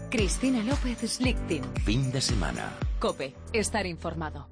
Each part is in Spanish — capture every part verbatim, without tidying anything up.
Cristina López Slichting. Fin de semana. COPE. Estar informado.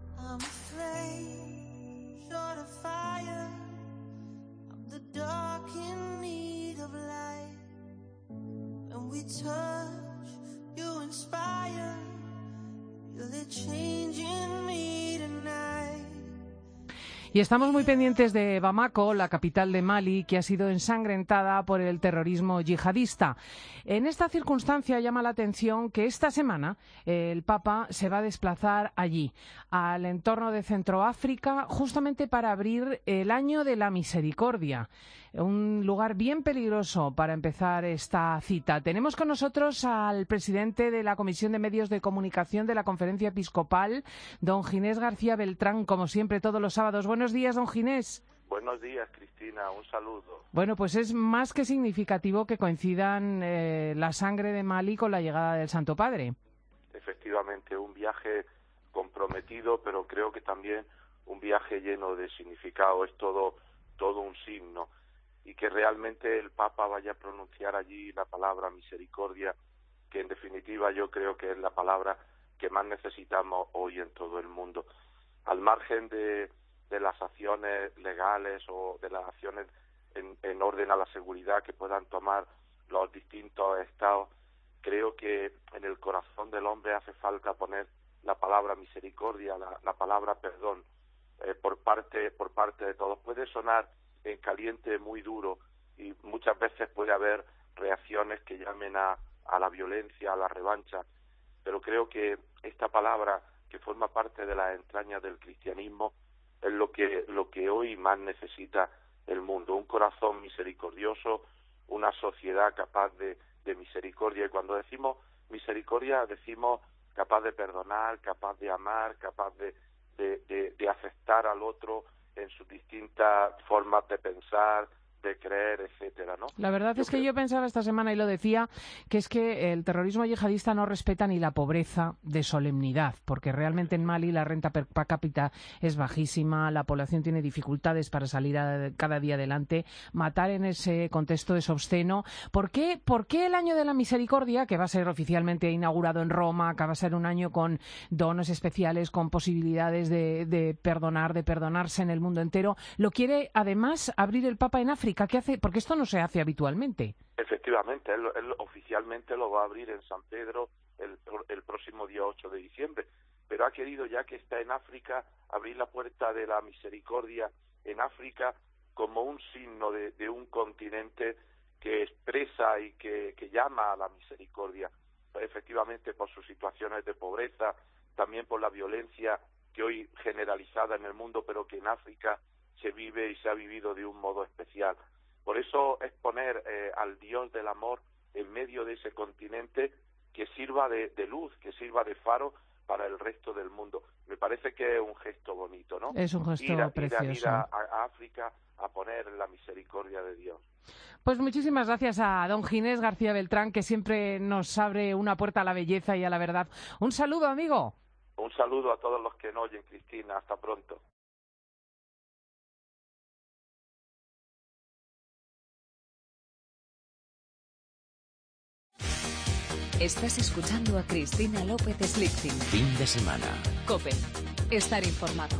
Y estamos muy pendientes de Bamako, la capital de Mali, que ha sido ensangrentada por el terrorismo yihadista. En esta circunstancia llama la atención que esta semana eh, el Papa se va a desplazar allí, al entorno de Centroáfrica, justamente para abrir el Año de la Misericordia. Un lugar bien peligroso para empezar esta cita. Tenemos con nosotros al presidente de la Comisión de Medios de Comunicación de la Conferencia Episcopal, don Ginés García Beltrán, como siempre todos los sábados. Buenos días, don Ginés. Buenos días, Cristina. Un saludo. Bueno, pues es más que significativo que coincidan eh, la sangre de Mali con la llegada del Santo Padre. Efectivamente, un viaje comprometido, pero creo que también un viaje lleno de significado. Es todo, todo un signo. Y que realmente el Papa vaya a pronunciar allí la palabra misericordia, que en definitiva yo creo que es la palabra que más necesitamos hoy en todo el mundo. Al margen de, de las acciones legales o de las acciones en, en orden a la seguridad que puedan tomar los distintos estados, creo que en el corazón del hombre hace falta poner la palabra misericordia, la, la palabra perdón, eh, por parte, por parte de todos. Puede sonar en caliente muy duro y muchas veces puede haber reacciones que llamen a, a la violencia, a la revancha, pero creo que esta palabra, que forma parte de las entrañas del cristianismo, es lo que, lo que hoy más necesita el mundo, un corazón misericordioso, una sociedad capaz de, de misericordia. Y cuando decimos misericordia, decimos capaz de perdonar, capaz de amar, capaz de, de, de, de aceptar al otro en sus distintas formas de pensar, de creer, etcétera, ¿no? La verdad yo es que creo... yo pensaba esta semana, y lo decía, que es que el terrorismo yihadista no respeta ni la pobreza de solemnidad, porque realmente en Mali la renta per cápita es bajísima, la población tiene dificultades para salir a, cada día adelante. Matar en ese contexto es obsceno. ¿Por qué, ¿Por qué el Año de la Misericordia, que va a ser oficialmente inaugurado en Roma, que va a ser un año con dones especiales, con posibilidades de, de perdonar, de perdonarse en el mundo entero, lo quiere además abrir el Papa en África? ¿Qué hace? Porque esto no se hace habitualmente. Efectivamente, él, él oficialmente lo va a abrir en San Pedro el, el próximo día ocho de diciembre, pero ha querido, ya que está en África, abrir la puerta de la misericordia en África como un signo de, de un continente que expresa y que, que llama a la misericordia, efectivamente por sus situaciones de pobreza, también por la violencia que hoy generalizada en el mundo, pero que en África se vive y se ha vivido de un modo especial. Por eso es poner eh, al Dios del amor en medio de ese continente, que sirva de, de luz, que sirva de faro para el resto del mundo. Me parece que es un gesto bonito, ¿no? Es un gesto ir a, precioso. Ir a, ir a, a África a poner la misericordia de Dios. Pues muchísimas gracias a don Ginés García Beltrán, que siempre nos abre una puerta a la belleza y a la verdad. Un saludo, amigo. Un saludo a todos los que nos oyen, Cristina. Hasta pronto. Estás escuchando a Cristina López Slichting. Fin de semana. COPE. Estar informado.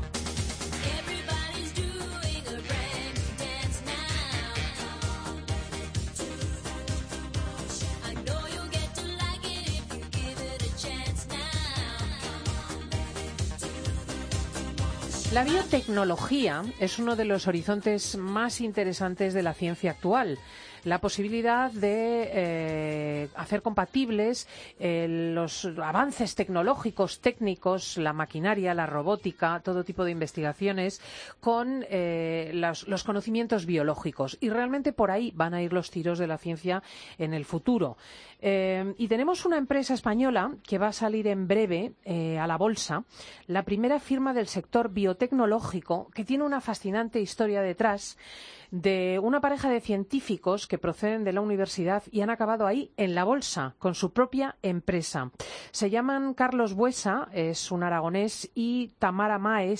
La biotecnología es uno de los horizontes más interesantes de la ciencia actual. La posibilidad de eh, hacer compatibles eh, los avances tecnológicos, técnicos, la maquinaria, la robótica, todo tipo de investigaciones con eh, los, los conocimientos biológicos. Y realmente por ahí van a ir los tiros de la ciencia en el futuro. Eh, y tenemos una empresa española que va a salir en breve eh, a la bolsa, la primera firma del sector biotecnológico, que tiene una fascinante historia detrás, de una pareja de científicos que proceden de la universidad y han acabado ahí en la bolsa con su propia empresa. Se llaman Carlos Buesa, es un aragonés, y Tamara Maes,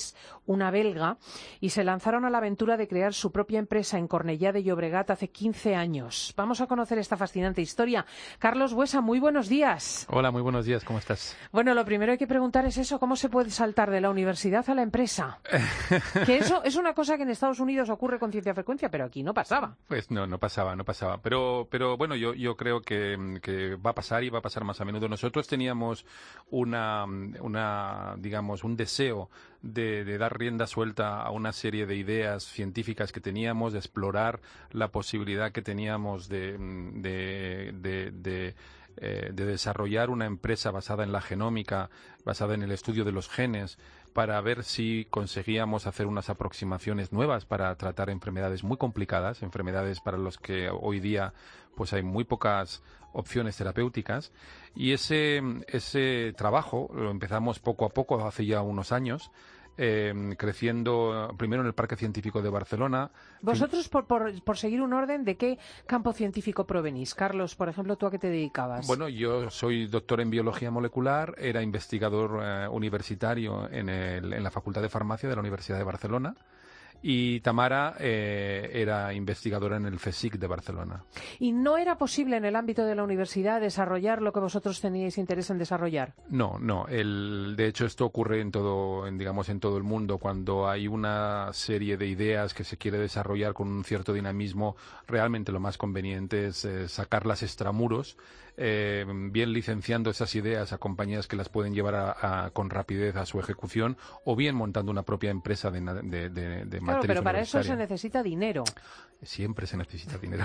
una belga, y se lanzaron a la aventura de crear su propia empresa en Cornellá de Llobregat hace quince años. Vamos a conocer esta fascinante historia. Carlos Buesa, muy buenos días. Hola, muy buenos días, ¿cómo estás? Bueno, lo primero hay que preguntar es eso, ¿cómo se puede saltar de la universidad a la empresa? Que eso es una cosa que en Estados Unidos ocurre con cierta frecuencia, pero aquí no pasaba. Pues no, no pasaba, no pasaba. Pero, pero bueno, yo, yo creo que, que va a pasar y va a pasar más a menudo. Nosotros teníamos una, una digamos, un deseo de, de dar rienda suelta a una serie de ideas científicas que teníamos, de explorar la posibilidad que teníamos de, de, de, de Eh, de desarrollar una empresa basada en la genómica, basada en el estudio de los genes, para ver si conseguíamos hacer unas aproximaciones nuevas para tratar enfermedades muy complicadas, enfermedades para las que hoy día pues hay muy pocas opciones terapéuticas. Y ese, ese trabajo lo empezamos poco a poco, hace ya unos años, Eh, creciendo primero en el Parque Científico de Barcelona. Vosotros, por, por, por seguir un orden, ¿de qué campo científico provenís? Carlos, por ejemplo, ¿tú a qué te dedicabas? Bueno, yo soy doctor en biología molecular, era investigador eh, universitario en, el, en la Facultad de Farmacia de la Universidad de Barcelona. Y Tamara eh, era investigadora en el CSIC de Barcelona. ¿Y no era posible en el ámbito de la universidad desarrollar lo que vosotros teníais interés en desarrollar? No, no. El, de hecho, esto ocurre en todo, en, digamos, en todo el mundo. Cuando hay una serie de ideas que se quiere desarrollar con un cierto dinamismo, realmente lo más conveniente es eh, sacarlas extramuros, eh, bien licenciando esas ideas a compañías que las pueden llevar a, a, con rapidez a su ejecución, o bien montando una propia empresa de, de, de, de Claro, pero para eso se necesita dinero. Siempre se necesita dinero.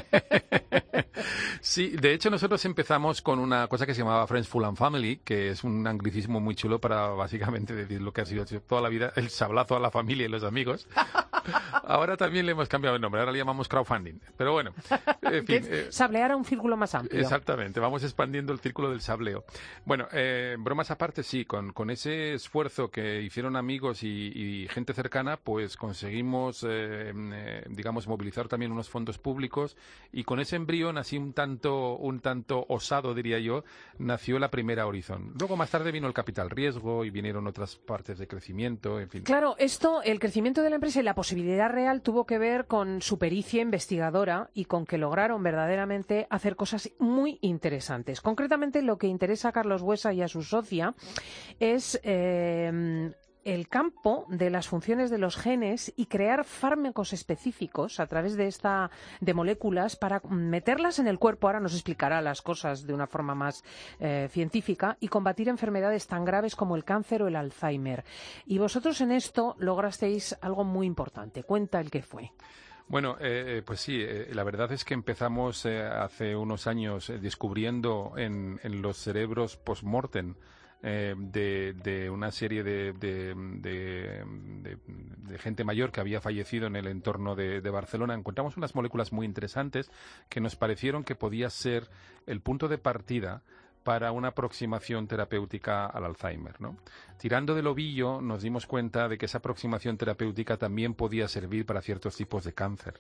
Sí, de hecho nosotros empezamos con una cosa que se llamaba Friends, Full and Family, que es un anglicismo muy chulo para básicamente decir lo que ha sido toda la vida, el sablazo a la familia y los amigos. Ahora también le hemos cambiado el nombre, ahora le llamamos crowdfunding. Pero bueno, en fin, eh, sablear a un círculo más amplio. Exactamente, vamos expandiendo el círculo del sableo. Bueno, eh, bromas aparte, sí, con, con ese esfuerzo que hicieron amigos y, y gente cercana, pues conseguimos, eh, eh, digamos, movilizar también unos fondos públicos, y con ese embrión así un tanto, un tanto osado, diría yo, nació la primera Horizon. Luego más tarde vino el capital riesgo y vinieron otras partes de crecimiento, en fin. Claro, esto, el crecimiento de la empresa y la posibilidad real tuvo que ver con su pericia investigadora y con que lograron verdaderamente hacer cosas muy interesantes. Concretamente, lo que interesa a Carlos Buesa y a su socia es eh, el campo de las funciones de los genes y crear fármacos específicos a través de esta de moléculas para meterlas en el cuerpo. Ahora nos explicará las cosas de una forma más eh, científica, y combatir enfermedades tan graves como el cáncer o el Alzheimer. Y vosotros en esto lograsteis algo muy importante. Cuenta el que fue. Bueno, eh, pues sí, eh, la verdad es que empezamos eh, hace unos años eh, descubriendo en, en los cerebros post-mortem Eh, de, de una serie de, de, de, de, de gente mayor que había fallecido en el entorno de, de Barcelona. Encontramos unas moléculas muy interesantes que nos parecieron que podía ser el punto de partida para una aproximación terapéutica al Alzheimer, ¿no? Tirando del ovillo nos dimos cuenta de que esa aproximación terapéutica también podía servir para ciertos tipos de cáncer.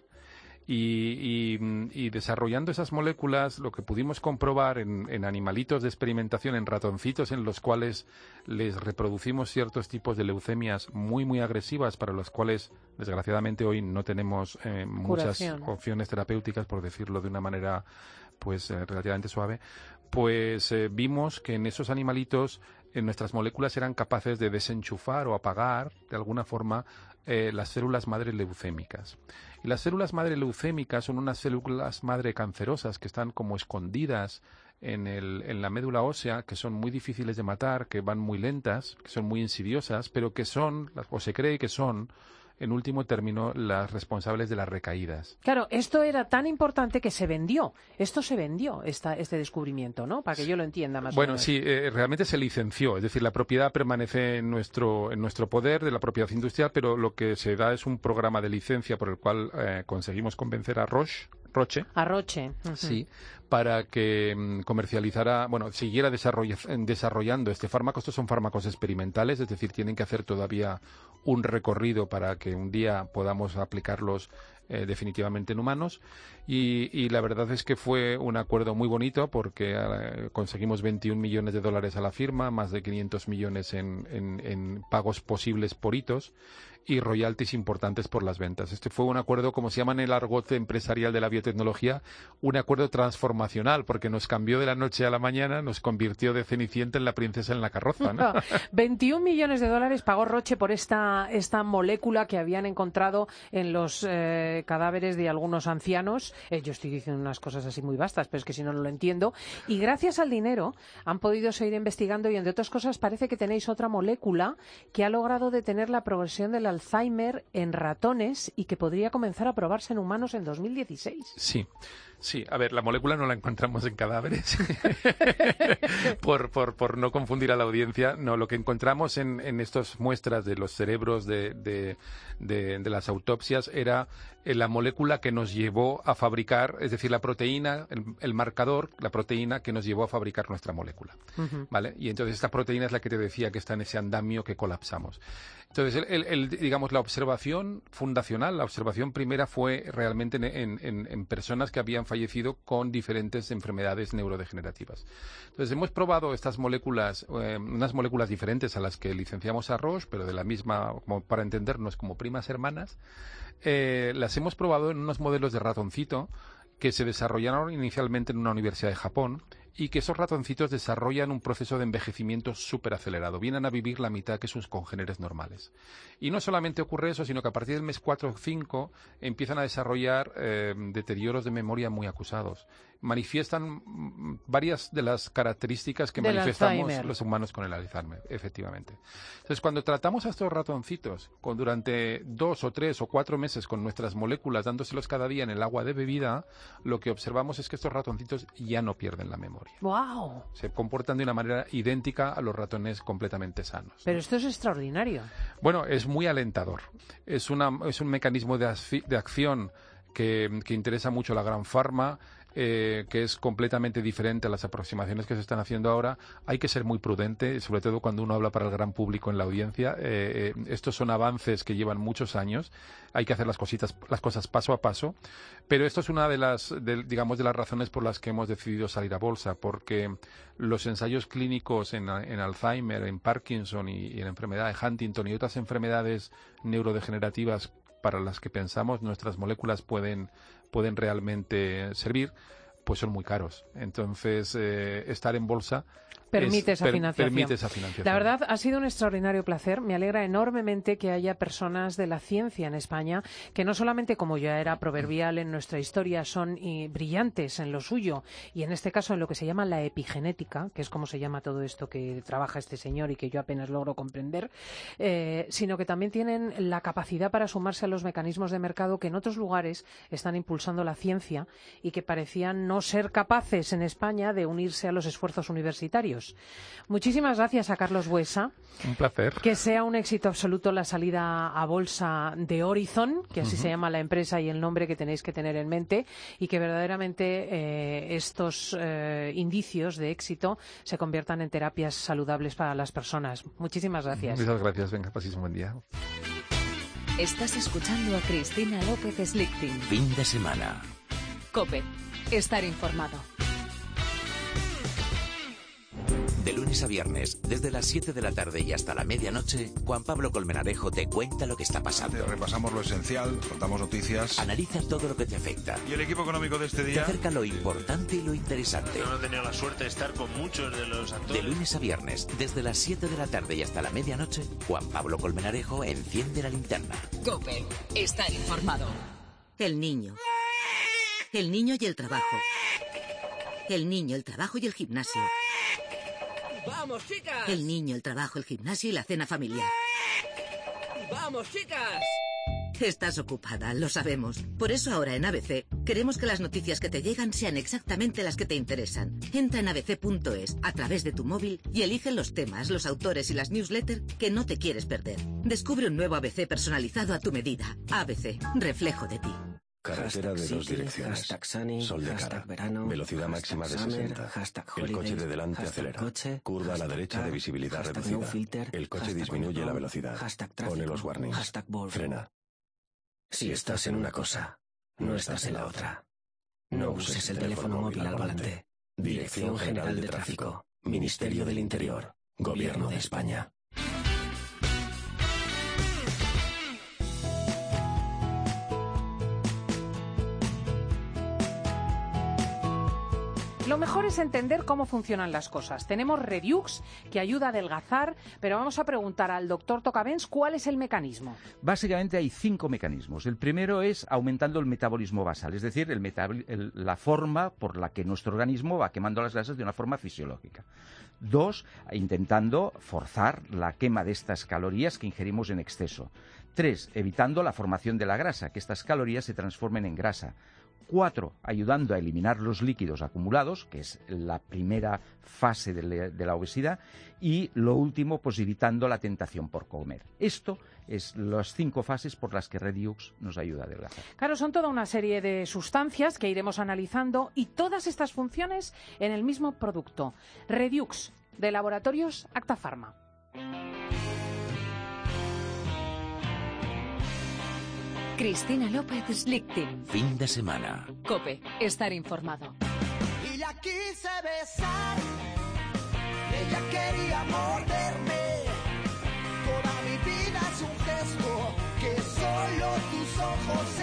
Y, y, y desarrollando esas moléculas, lo que pudimos comprobar en, en animalitos de experimentación, en ratoncitos en los cuales les reproducimos ciertos tipos de leucemias muy, muy agresivas, para los cuales, desgraciadamente, hoy no tenemos eh, muchas opciones terapéuticas, por decirlo de una manera pues eh, relativamente suave, pues eh, vimos que en esos animalitos eh, nuestras moléculas eran capaces de desenchufar o apagar, de alguna forma, eh, las células madre leucémicas. Y las células madre leucémicas son unas células madre cancerosas que están como escondidas en, el, en la médula ósea, que son muy difíciles de matar, que van muy lentas, que son muy insidiosas, pero que son, o se cree que son, en último término, las responsables de las recaídas. Claro, esto era tan importante que se vendió. Esto se vendió, esta, este descubrimiento, ¿no? Para que yo lo entienda más bueno, o menos. Bueno, sí, eh, realmente se licenció. Es decir, la propiedad permanece en nuestro, en nuestro poder de la propiedad industrial, pero lo que se da es un programa de licencia por el cual eh, conseguimos convencer a Roche, Roche, a Roche. Uh-huh. Sí, para que um, comercializara, bueno, siguiera desarroll desarrollando este fármaco. Estos son fármacos experimentales, es decir, tienen que hacer todavía un recorrido para que un día podamos aplicarlos eh, definitivamente en humanos. Y, y la verdad es que fue un acuerdo muy bonito porque eh, conseguimos veintiún millones de dólares a la firma, más de quinientos millones en, en, en pagos posibles por hitos y royalties importantes por las ventas. Este fue un acuerdo, como se llama en el argot empresarial de la biotecnología, un acuerdo transformacional, porque nos cambió de la noche a la mañana, nos convirtió de Cenicienta en la princesa en la carroza, ¿no? veintiún millones de dólares pagó Roche por esta, esta molécula que habían encontrado en los eh, cadáveres de algunos ancianos. Eh, yo estoy diciendo unas cosas así muy vastas, pero es que si no, no lo entiendo. Y gracias al dinero han podido seguir investigando y, entre otras cosas, parece que tenéis otra molécula que ha logrado detener la progresión de la Alzheimer en ratones y que podría comenzar a probarse en humanos en dos mil dieciséis. Sí. Sí, a ver, la molécula no la encontramos en cadáveres, por, por, por no confundir a la audiencia. No, lo que encontramos en, en estas muestras de los cerebros de, de, de, de las autopsias era la molécula que nos llevó a fabricar, es decir, la proteína, el, el marcador, la proteína que nos llevó a fabricar nuestra molécula, uh-huh. ¿vale? Y entonces esta proteína es la que te decía que está en ese andamio que colapsamos. Entonces, el, el, el, digamos, la observación fundacional, la observación primera fue realmente en, en, en personas que habían fallecido con diferentes enfermedades neurodegenerativas. Entonces, hemos probado estas moléculas, eh, unas moléculas diferentes a las que licenciamos a Roche, pero de la misma, como para entendernos, como primas hermanas. Eh, las hemos probado en unos modelos de ratoncito que se desarrollaron inicialmente en una universidad de Japón y que esos ratoncitos desarrollan un proceso de envejecimiento súper acelerado. Vienen a vivir la mitad que sus congéneres normales. Y no solamente ocurre eso, sino que a partir del mes cuatro o cinco empiezan a desarrollar eh, deterioros de memoria muy acusados. Manifiestan varias de las características que Del manifestamos Alzheimer. Los humanos con el Alzheimer, efectivamente. Entonces, cuando tratamos a estos ratoncitos con durante dos o tres o cuatro meses con nuestras moléculas, dándoselos cada día en el agua de bebida, lo que observamos es que estos ratoncitos ya no pierden la memoria. ¡Wow! Se comportan de una manera idéntica a los ratones completamente sanos. Pero esto es extraordinario. Bueno, es muy alentador. Es, una, es un mecanismo de, de acción que, que interesa mucho a la gran farma. Eh, que es completamente diferente a las aproximaciones que se están haciendo ahora. Hay que ser muy prudente, sobre todo cuando uno habla para el gran público en la audiencia. Eh, eh, estos son avances que llevan muchos años. Hay que hacer las cositas, las cosas paso a paso. Pero esto es una de las, de, digamos, de las razones por las que hemos decidido salir a bolsa, porque los ensayos clínicos en, en Alzheimer, en Parkinson y, y en la enfermedad de Huntington y otras enfermedades neurodegenerativas para las que pensamos nuestras moléculas pueden, pueden realmente servir, pues son muy caros. Entonces, eh, estar en bolsa Permite, es, esa per, financiación. permite esa financiación. La verdad, ha sido un extraordinario placer. Me alegra enormemente que haya personas de la ciencia en España que no solamente, como ya era proverbial en nuestra historia, son y, brillantes en lo suyo, y en este caso en lo que se llama la epigenética, que es como se llama todo esto que trabaja este señor y que yo apenas logro comprender, eh, sino que también tienen la capacidad para sumarse a los mecanismos de mercado que en otros lugares están impulsando la ciencia y que parecían no ser capaces en España de unirse a los esfuerzos universitarios. Muchísimas gracias a Carlos Buesa. Un placer. Que sea un éxito absoluto la salida a bolsa de Horizon, que así uh-huh. se llama la empresa y el nombre que tenéis que tener en mente, y que verdaderamente eh, estos eh, indicios de éxito se conviertan en terapias saludables para las personas. Muchísimas gracias. Muchas gracias. Venga, paséis un buen día. Estás escuchando a Cristina López Slichting. Fin de semana. COPE. Estar informado. De lunes a viernes, desde las siete de la tarde y hasta la medianoche, Juan Pablo Colmenarejo te cuenta lo que está pasando. Repasamos lo esencial, contamos noticias. Analiza todo lo que te afecta. ¿Y el equipo económico de este día? Te acerca lo importante y lo interesante. Yo no he tenido la suerte de estar con muchos de los actores. De lunes a viernes, desde las siete de la tarde y hasta la medianoche, Juan Pablo Colmenarejo enciende la linterna. COPE. Estar informado. El niño. El niño y el trabajo. El niño, el trabajo y el gimnasio. ¡Vamos, chicas! El niño, el trabajo, el gimnasio y la cena familiar. ¡Vamos, chicas! Estás ocupada, lo sabemos. Por eso ahora en A B C queremos que las noticias que te llegan sean exactamente las que te interesan. Entra en a b c punto es a través de tu móvil y elige los temas, los autores y las newsletters que no te quieres perder. Descubre un nuevo A B C personalizado a tu medida. A B C, reflejo de ti. Carretera de dos direcciones. Sol de cara. Velocidad máxima de sesenta. El coche de delante acelera. Curva a la derecha de visibilidad reducida. El coche disminuye la velocidad. Pone los warnings. Frena. Si estás en una cosa, no estás en la otra. No uses el teléfono móvil al volante. Dirección General de Tráfico. Ministerio del Interior. Gobierno de España. Lo mejor es entender cómo funcionan las cosas. Tenemos Rediux, que ayuda a adelgazar, pero vamos a preguntar al doctor Tocavens cuál es el mecanismo. Básicamente hay cinco mecanismos. El primero es aumentando el metabolismo basal, es decir, el metab- el, la forma por la que nuestro organismo va quemando las grasas de una forma fisiológica. Dos, intentando forzar la quema de estas calorías que ingerimos en exceso. Tres, evitando la formación de la grasa, que estas calorías se transformen en grasa. Cuatro, ayudando a eliminar los líquidos acumulados, que es la primera fase de, le, de la obesidad. Y lo último, pues evitando la tentación por comer. Esto es las cinco fases por las que Rediux nos ayuda a adelgazar. Claro, son toda una serie de sustancias que iremos analizando y todas estas funciones en el mismo producto. Rediux, de Laboratorios Acta Pharma. Cristina López Slichting. Fin de semana. COPE. Estar informado. Y la quise besar. Ella quería morderme. Toda mi vida es un gesto que solo tus ojos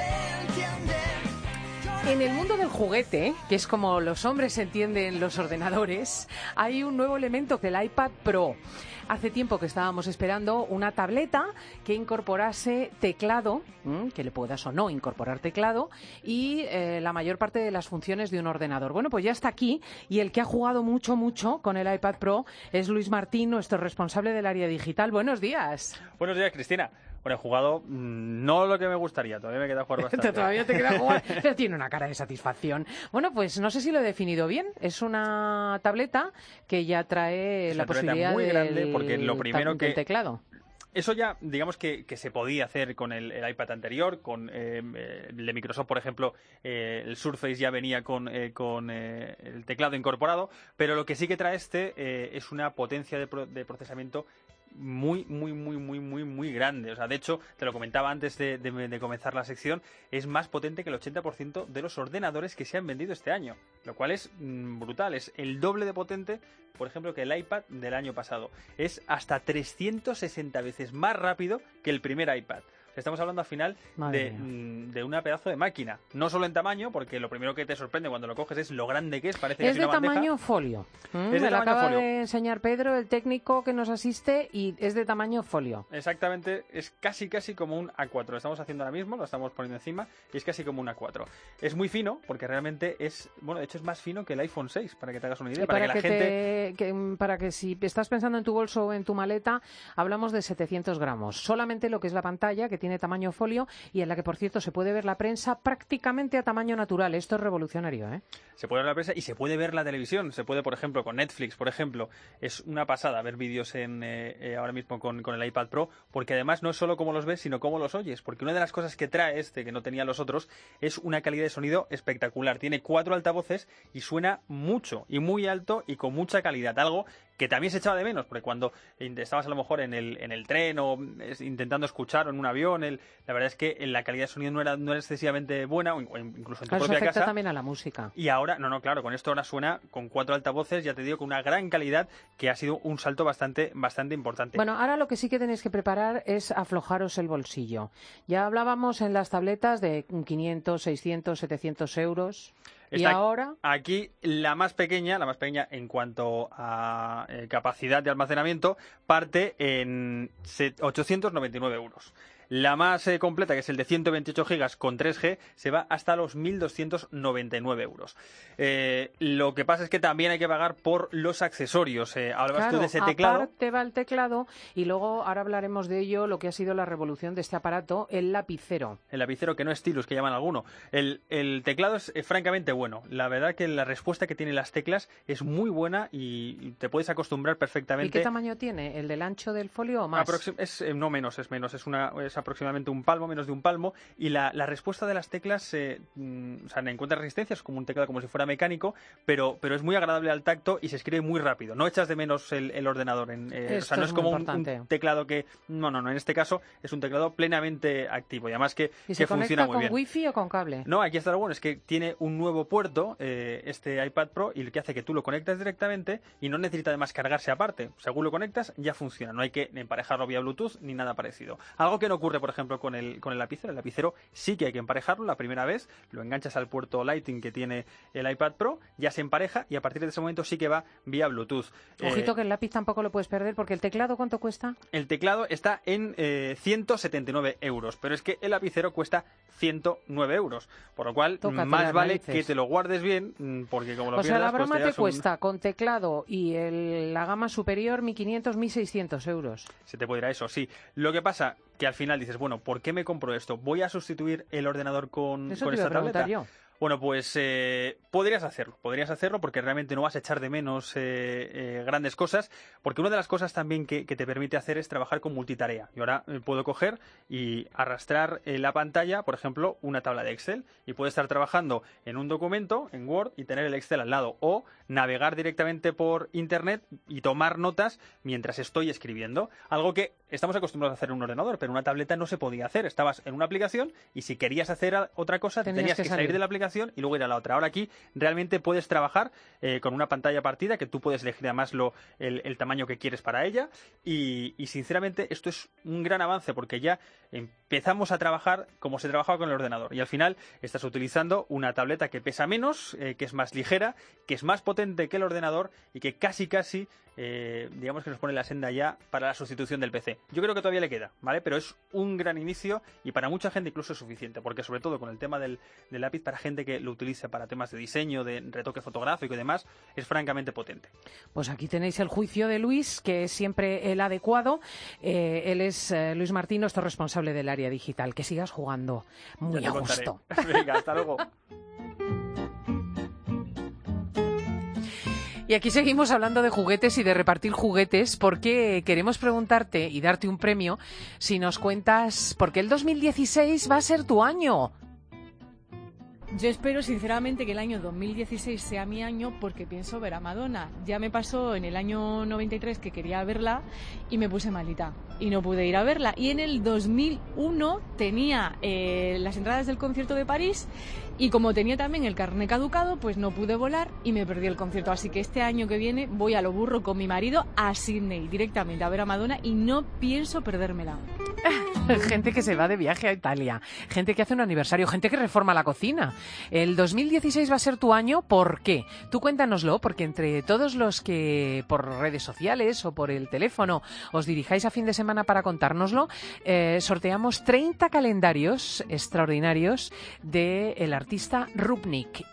entienden. En el mundo del juguete, que es como los hombres entienden los ordenadores, hay un nuevo elemento, el iPad Pro. Hace tiempo que estábamos esperando una tableta que incorporase teclado, que le puedas o no incorporar teclado, y eh, la mayor parte de las funciones de un ordenador. Bueno, pues ya está aquí, y el que ha jugado mucho, mucho con el iPad Pro es Luis Martín, nuestro responsable del área digital. Buenos días. Buenos días, Cristina. Bueno, he jugado mmm, no lo que me gustaría, todavía me queda jugar bastante. Todavía te queda jugar, pero tiene una cara de satisfacción. Bueno, pues no sé si lo he definido bien. Es una tableta que ya trae es la posibilidad muy del, grande porque lo primero que del teclado. Eso ya, digamos que, que se podía hacer con el, el iPad anterior, con eh, el de Microsoft, por ejemplo, eh, el Surface ya venía con, eh, con eh, el teclado incorporado, pero lo que sí que trae este eh, es una potencia de, pro, de procesamiento muy, muy, muy, muy, muy, muy grande. O sea, de hecho, te lo comentaba antes de, de, de comenzar la sección, es más potente que el ochenta por ciento de los ordenadores que se han vendido este año, lo cual es mmm, brutal. Es el doble de potente, por ejemplo, que el iPad del año pasado. Es hasta trescientos sesenta veces más rápido que el primer iPad. Estamos hablando al final de, de una pedazo de máquina. No solo en tamaño, porque lo primero que te sorprende cuando lo coges es lo grande que es. Parece es que de una tamaño bandeja. folio. Mm, es de me lo tamaño acaba folio. de enseñar Pedro, el técnico que nos asiste, y es de tamaño folio. Exactamente, es casi casi como un A cuatro. Lo estamos haciendo ahora mismo, lo estamos poniendo encima, y es casi como un A cuatro. Es muy fino, porque realmente es, bueno, de hecho es más fino que el iPhone seis, para que te hagas una idea. Para, para, que, que la gente... te, que, para que si estás pensando en tu bolso o en tu maleta, hablamos de setecientos gramos. Solamente lo que es la pantalla, que tiene tamaño folio, y en la que, por cierto, se puede ver la prensa prácticamente a tamaño natural. Esto es revolucionario, ¿eh? Se puede ver la prensa y se puede ver la televisión. Se puede, por ejemplo, con Netflix, por ejemplo. Es una pasada ver vídeos en eh, eh, ahora mismo con, con el iPad Pro, porque además no es solo cómo los ves, sino cómo los oyes. Porque una de las cosas que trae este, que no tenían los otros, es una calidad de sonido espectacular. Tiene cuatro altavoces y suena mucho y muy alto y con mucha calidad. Algo que también se echaba de menos, porque cuando estabas a lo mejor en el, en el tren o intentando escuchar o en un avión, el, la verdad es que la calidad de sonido no era, no era excesivamente buena, o incluso en tu Eso propia afecta casa. También a la música. Y ahora, no, no, claro, con esto ahora suena con cuatro altavoces, ya te digo, con una gran calidad, que ha sido un salto bastante, bastante importante. Bueno, ahora lo que sí que tenéis que preparar es aflojaros el bolsillo. Ya hablábamos en las tabletas de quinientos, seiscientos, setecientos euros. Está ¿Y ahora? Aquí la más pequeña, la más pequeña en cuanto a eh, capacidad de almacenamiento, parte en ochocientos noventa y nueve euros. La más eh, completa, que es el de ciento veintiocho gigas con tres G, se va hasta los mil doscientos noventa y nueve euros. Eh, lo que pasa es que también hay que pagar por los accesorios. Eh, hablabas claro, tú de ese teclado. Aparte va el teclado, y luego ahora hablaremos de ello, lo que ha sido la revolución de este aparato, el lapicero. El lapicero, que no es stylus, que llaman alguno. El, el teclado es eh, francamente bueno. La verdad que la respuesta que tienen las teclas es muy buena y te puedes acostumbrar perfectamente. ¿Y qué tamaño tiene? ¿El del ancho del folio o más? Aproxim- es, eh, no menos, es menos. Es una... Es aproximadamente un palmo, menos de un palmo, y la, la respuesta de las teclas, eh, mm, o sea, encuentra resistencia, es como un teclado como si fuera mecánico, pero, pero es muy agradable al tacto y se escribe muy rápido. No echas de menos el, el ordenador. En, eh, o sea, no es, es como un, un teclado que... No, no, no, en este caso es un teclado plenamente activo y además que, ¿Y que funciona muy bien. ¿Se conecta con wifi o con cable? No, aquí está lo bueno, es que tiene un nuevo puerto, eh, este iPad Pro, y lo que hace que tú lo conectas directamente y no necesita además cargarse aparte. Según lo conectas, ya funciona. No hay que emparejarlo vía Bluetooth ni nada parecido. Algo que no ocurre, por ejemplo, con el, con el lapicero. El lapicero sí que hay que emparejarlo la primera vez, lo enganchas al puerto Lightning que tiene el iPad Pro, ya se empareja y a partir de ese momento sí que va vía Bluetooth. Ojito eh, que el lápiz tampoco lo puedes perder, porque el teclado, ¿cuánto cuesta? El teclado está en eh, ciento setenta y nueve euros, pero es que el lapicero cuesta ciento nueve euros, por lo cual Tócate más vale narices. que te lo guardes bien, porque como lo O sea, pierdas, la broma pues te, te llevas un... cuesta con teclado y el, la gama superior mil quinientos, mil seiscientos euros. Se te puede ir a eso, sí. Lo que pasa que al final dices, bueno, ¿por qué me compro esto? ¿Voy a sustituir el ordenador con, Eso con te iba esta a preguntar tableta? yo. Bueno, pues eh, podrías hacerlo, podrías hacerlo porque realmente no vas a echar de menos eh, eh, grandes cosas, porque una de las cosas también que, que te permite hacer es trabajar con multitarea. Y ahora eh, puedo coger y arrastrar en la pantalla, por ejemplo, una tabla de Excel y puedo estar trabajando en un documento, en Word, y tener el Excel al lado, o navegar directamente por Internet y tomar notas mientras estoy escribiendo, algo que estamos acostumbrados a hacer en un ordenador, pero en una tableta no se podía hacer. Estabas en una aplicación y si querías hacer otra cosa Tenías tenías que que salir. salir de la aplicación y luego ir a la otra. Ahora aquí realmente puedes trabajar eh, con una pantalla partida que tú puedes elegir además lo, el, el tamaño que quieres para ella y, y sinceramente esto es un gran avance porque ya empezamos a trabajar como se trabajaba con el ordenador y al final estás utilizando una tableta que pesa menos, eh, que es más ligera, que es más potente que el ordenador y que casi casi eh, digamos que nos pone la senda ya para la sustitución del P C. Yo creo que todavía le queda, ¿vale? Pero es un gran inicio y para mucha gente incluso es suficiente porque sobre todo con el tema del, del lápiz para gente que lo utilice para temas de diseño, de retoque fotográfico y demás, es francamente potente. Pues aquí tenéis el juicio de Luis, que es siempre el adecuado. Eh, él es eh, Luis Martín, nuestro responsable del área digital. Que sigas jugando muy Ya a te contaré. gusto. Venga, hasta luego. Y aquí seguimos hablando de juguetes y de repartir juguetes porque queremos preguntarte y darte un premio si nos cuentas por qué el dos mil dieciséis va a ser tu año. Yo espero sinceramente que el año dos mil dieciséis sea mi año porque pienso ver a Madonna. Ya me pasó en el año noventa y tres que quería verla y me puse malita y no pude ir a verla. Y en el dos mil uno tenía eh, las entradas del concierto de París y como tenía también el carné caducado, pues no pude volar y me perdí el concierto. Así que este año que viene voy a lo burro con mi marido a Sydney directamente a ver a Madonna y no pienso perdérmela. Gente que se va de viaje a Italia, gente que hace un aniversario, gente que reforma la cocina. El dos mil dieciséis va a ser tu año, ¿por qué? Tú cuéntanoslo, porque entre todos los que por redes sociales o por el teléfono os dirijáis a fin de semana para contárnoslo, eh, sorteamos treinta calendarios extraordinarios del artista Rupnik.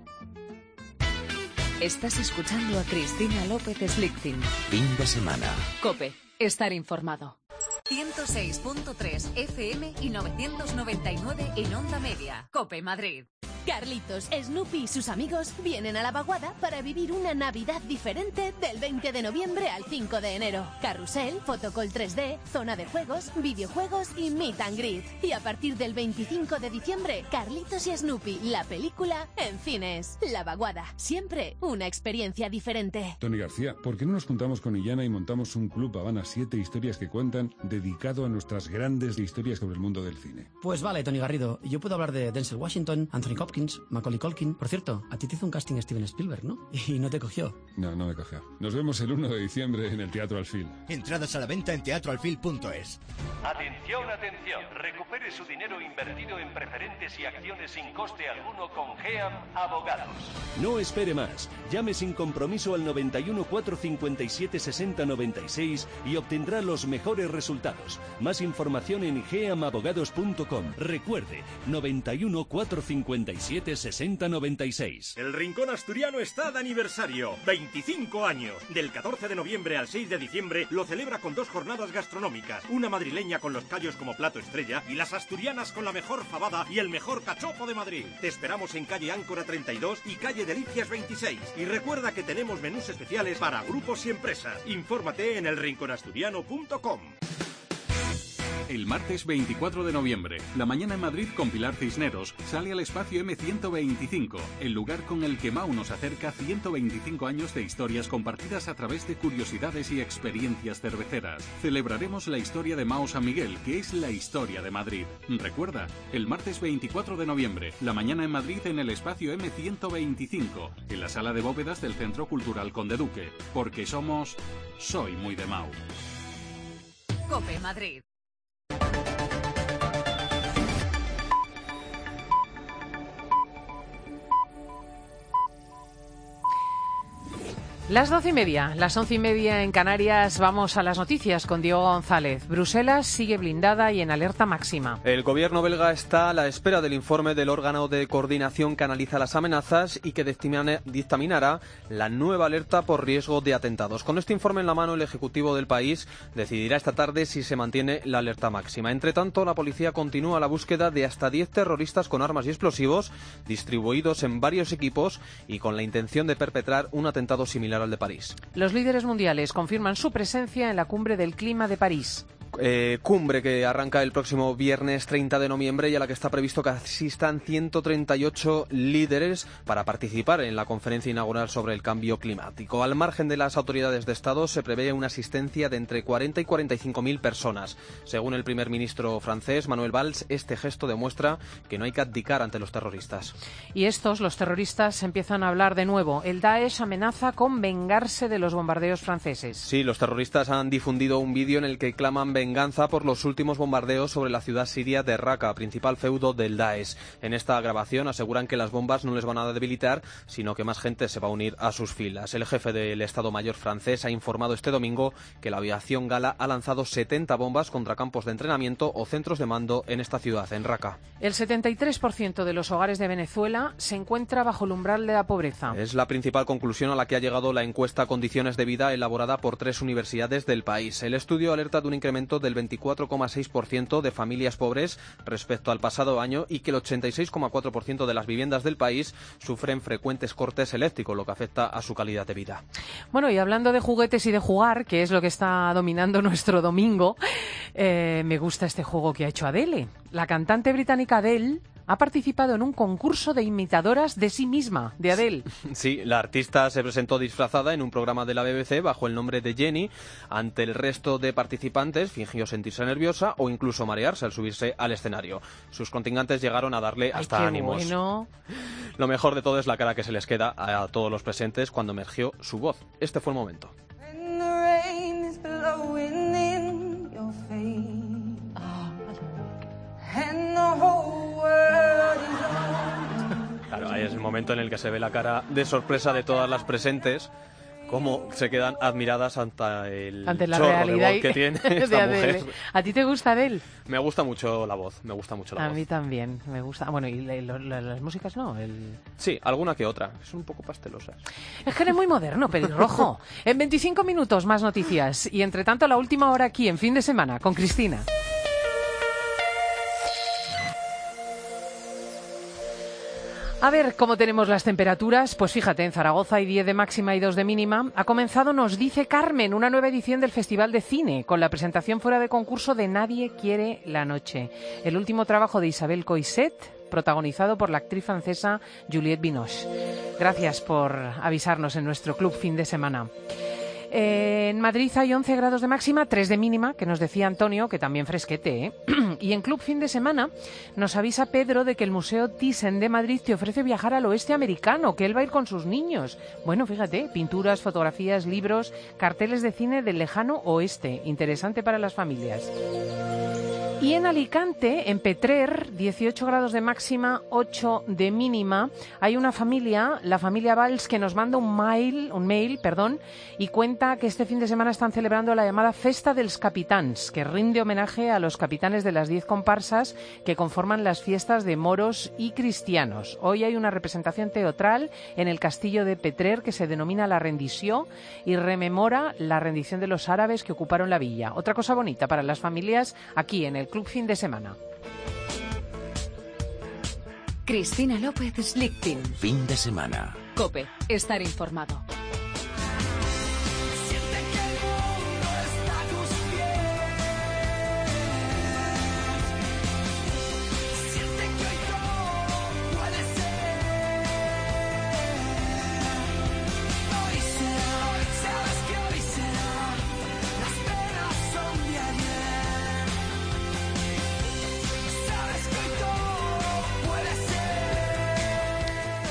Estás escuchando a Cristina López Slichting. Fin de semana. COPE. Estar informado. ciento seis punto tres F M y novecientos noventa y nueve en Onda Media. COPE Madrid. Carlitos, Snoopy y sus amigos vienen a la Vaguada para vivir una Navidad diferente del veinte de noviembre al cinco de enero. Carrusel, fotocall tres D, zona de juegos, videojuegos y meet and greet. Y a partir del veinticinco de diciembre, Carlitos y Snoopy, la película en cines. La Vaguada, siempre una experiencia diferente. Tony García, ¿por qué no nos juntamos con Illana y montamos un club Habana siete historias que cuentan dedicado a nuestras grandes historias sobre el mundo del cine? Pues vale, Tony Garrido. Yo puedo hablar de Denzel Washington, Anthony Hopkins, Macaulay Culkin. Por cierto, a ti te hizo un casting Steven Spielberg, ¿no? Y no te cogió. No, no me cogió. Nos vemos el uno de diciembre en el Teatro Alfil. Entradas a la venta en teatro alfil punto es. Atención, atención. Recupere su dinero invertido en preferentes y acciones sin coste alguno con GEAM Abogados. No espere más. Llame sin compromiso al noventa y uno, cuatrocientos cincuenta y siete, sesenta noventa y seis y obtendrá los mejores resultados. Más información en geam abogados punto com. Recuerde, noventa y uno, cuatrocientos cincuenta y siete, sesenta noventa y seis. El Rincón Asturiano está de aniversario. veinticinco años. Del catorce de noviembre al seis de diciembre lo celebra con dos jornadas gastronómicas. Una madrileña con los callos como plato estrella y las asturianas con la mejor fabada y el mejor cachopo de Madrid. Te esperamos en calle Áncora treinta y dos y calle Delicias veintiséis. Y recuerda que tenemos menús especiales para grupos y empresas. Infórmate en el rincón asturiano punto com. El martes veinticuatro de noviembre, La Mañana en Madrid con Pilar Cisneros sale al espacio eme ciento veinticinco, el lugar con el que Mau nos acerca ciento veinticinco años de historias compartidas a través de curiosidades y experiencias cerveceras. Celebraremos la historia de Mao San Miguel, que es la historia de Madrid. Recuerda, el martes veinticuatro de noviembre, La Mañana en Madrid en el espacio eme ciento veinticinco, en la sala de bóvedas del Centro Cultural Conde Duque, porque somos Soy Muy de Mau. COPE Madrid. Las doce y media, las once y media en Canarias, vamos a las noticias con Diego González. Bruselas sigue blindada y en alerta máxima. El gobierno belga está a la espera del informe del órgano de coordinación que analiza las amenazas y que dictaminará la nueva alerta por riesgo de atentados. Con este informe en la mano, el Ejecutivo del país decidirá esta tarde si se mantiene la alerta máxima. Entre tanto, la policía continúa la búsqueda de hasta diez terroristas con armas y explosivos distribuidos en varios equipos y con la intención de perpetrar un atentado similar al de París. Los líderes mundiales confirman su presencia en la Cumbre del Clima de París. Eh, cumbre que arranca el próximo viernes treinta de noviembre y a la que está previsto que asistan ciento treinta y ocho líderes para participar en la conferencia inaugural sobre el cambio climático. Al margen de las autoridades de Estado se prevé una asistencia de entre cuarenta y cuarenta y cinco mil personas. Según el primer ministro francés, Manuel Valls, este gesto demuestra que no hay que abdicar ante los terroristas. Y estos, los terroristas, empiezan a hablar de nuevo. El Daesh amenaza con vengarse de los bombardeos franceses. Sí, los terroristas han difundido un vídeo en el que claman venganza por los últimos bombardeos sobre la ciudad siria de Raqqa, principal feudo del Daesh. En esta grabación aseguran que las bombas no les van a debilitar, sino que más gente se va a unir a sus filas. El jefe del Estado Mayor francés ha informado este domingo que la aviación gala ha lanzado setenta bombas contra campos de entrenamiento o centros de mando en esta ciudad, en Raqqa. El setenta y tres por ciento de los hogares de Venezuela se encuentra bajo el umbral de la pobreza. Es la principal conclusión a la que ha llegado la encuesta Condiciones de Vida elaborada por tres universidades del país. El estudio alerta de un incremento del veinticuatro coma seis por ciento de familias pobres respecto al pasado año y que el ochenta y seis coma cuatro por ciento de las viviendas del país sufren frecuentes cortes eléctricos, lo que afecta a su calidad de vida. Bueno, y hablando de juguetes y de jugar, que es lo que está dominando nuestro domingo, eh, me gusta este juego que ha hecho Adele. La cantante británica Adele ha participado en un concurso de imitadoras de sí misma, de Adele. Sí, la artista se presentó disfrazada en un programa de la B B C bajo el nombre de Jenny. Ante el resto de participantes fingió sentirse nerviosa o incluso marearse al subirse al escenario. Sus contingentes llegaron a darle hasta Ay, qué ánimos. Bueno. Lo mejor de todo es la cara que se les queda a todos los presentes cuando emergió su voz. Este fue el momento. Claro, ahí es el momento en el que se ve la cara de sorpresa de todas las presentes, cómo se quedan admiradas ante el ante la chorro realidad de voz que tiene de esta Adele. mujer. ¿A ti te gusta Adele? Me gusta mucho la voz, me gusta mucho la A voz. mí también, me gusta. Bueno, y la, la, la, las músicas no. El... Sí, alguna que otra. Son un poco pastelosas. Es que eres muy moderno, pelirrojo. En veinticinco minutos más noticias. Y entre tanto, la última hora aquí en Fin de Semana con Cristina. A ver cómo tenemos las temperaturas. Pues fíjate, en Zaragoza hay diez de máxima y dos de mínima. Ha comenzado, nos dice Carmen, una nueva edición del Festival de Cine, con la presentación fuera de concurso de Nadie quiere la noche. El último trabajo de Isabel Coixet, protagonizado por la actriz francesa Juliette Binoche. Gracias por avisarnos en nuestro club Fin de Semana. Eh, en Madrid hay once grados de máxima, tres de mínima, que nos decía Antonio, que también fresquete, ¿eh? Y en Club Fin de Semana nos avisa Pedro de que el Museo Thyssen de Madrid te ofrece viajar al oeste americano, que él va a ir con sus niños. Bueno, fíjate, pinturas, fotografías, libros, carteles de cine del lejano oeste. Interesante para las familias. Y en Alicante, en Petrer, dieciocho grados de máxima, ocho de mínima. Hay una familia, la familia Valls, que nos manda un mail, un mail, perdón, y cuenta que este fin de semana están celebrando la llamada Festa dels Capitans, que rinde homenaje a los capitanes de las diez comparsas que conforman las fiestas de moros y cristianos. Hoy hay una representación teatral en el castillo de Petrer que se denomina La Rendició y rememora la rendición de los árabes que ocuparon la villa. Otra cosa bonita para las familias aquí en el Club Fin de Semana. Cristina López Slichting. Fin de semana. COPE. Estar informado.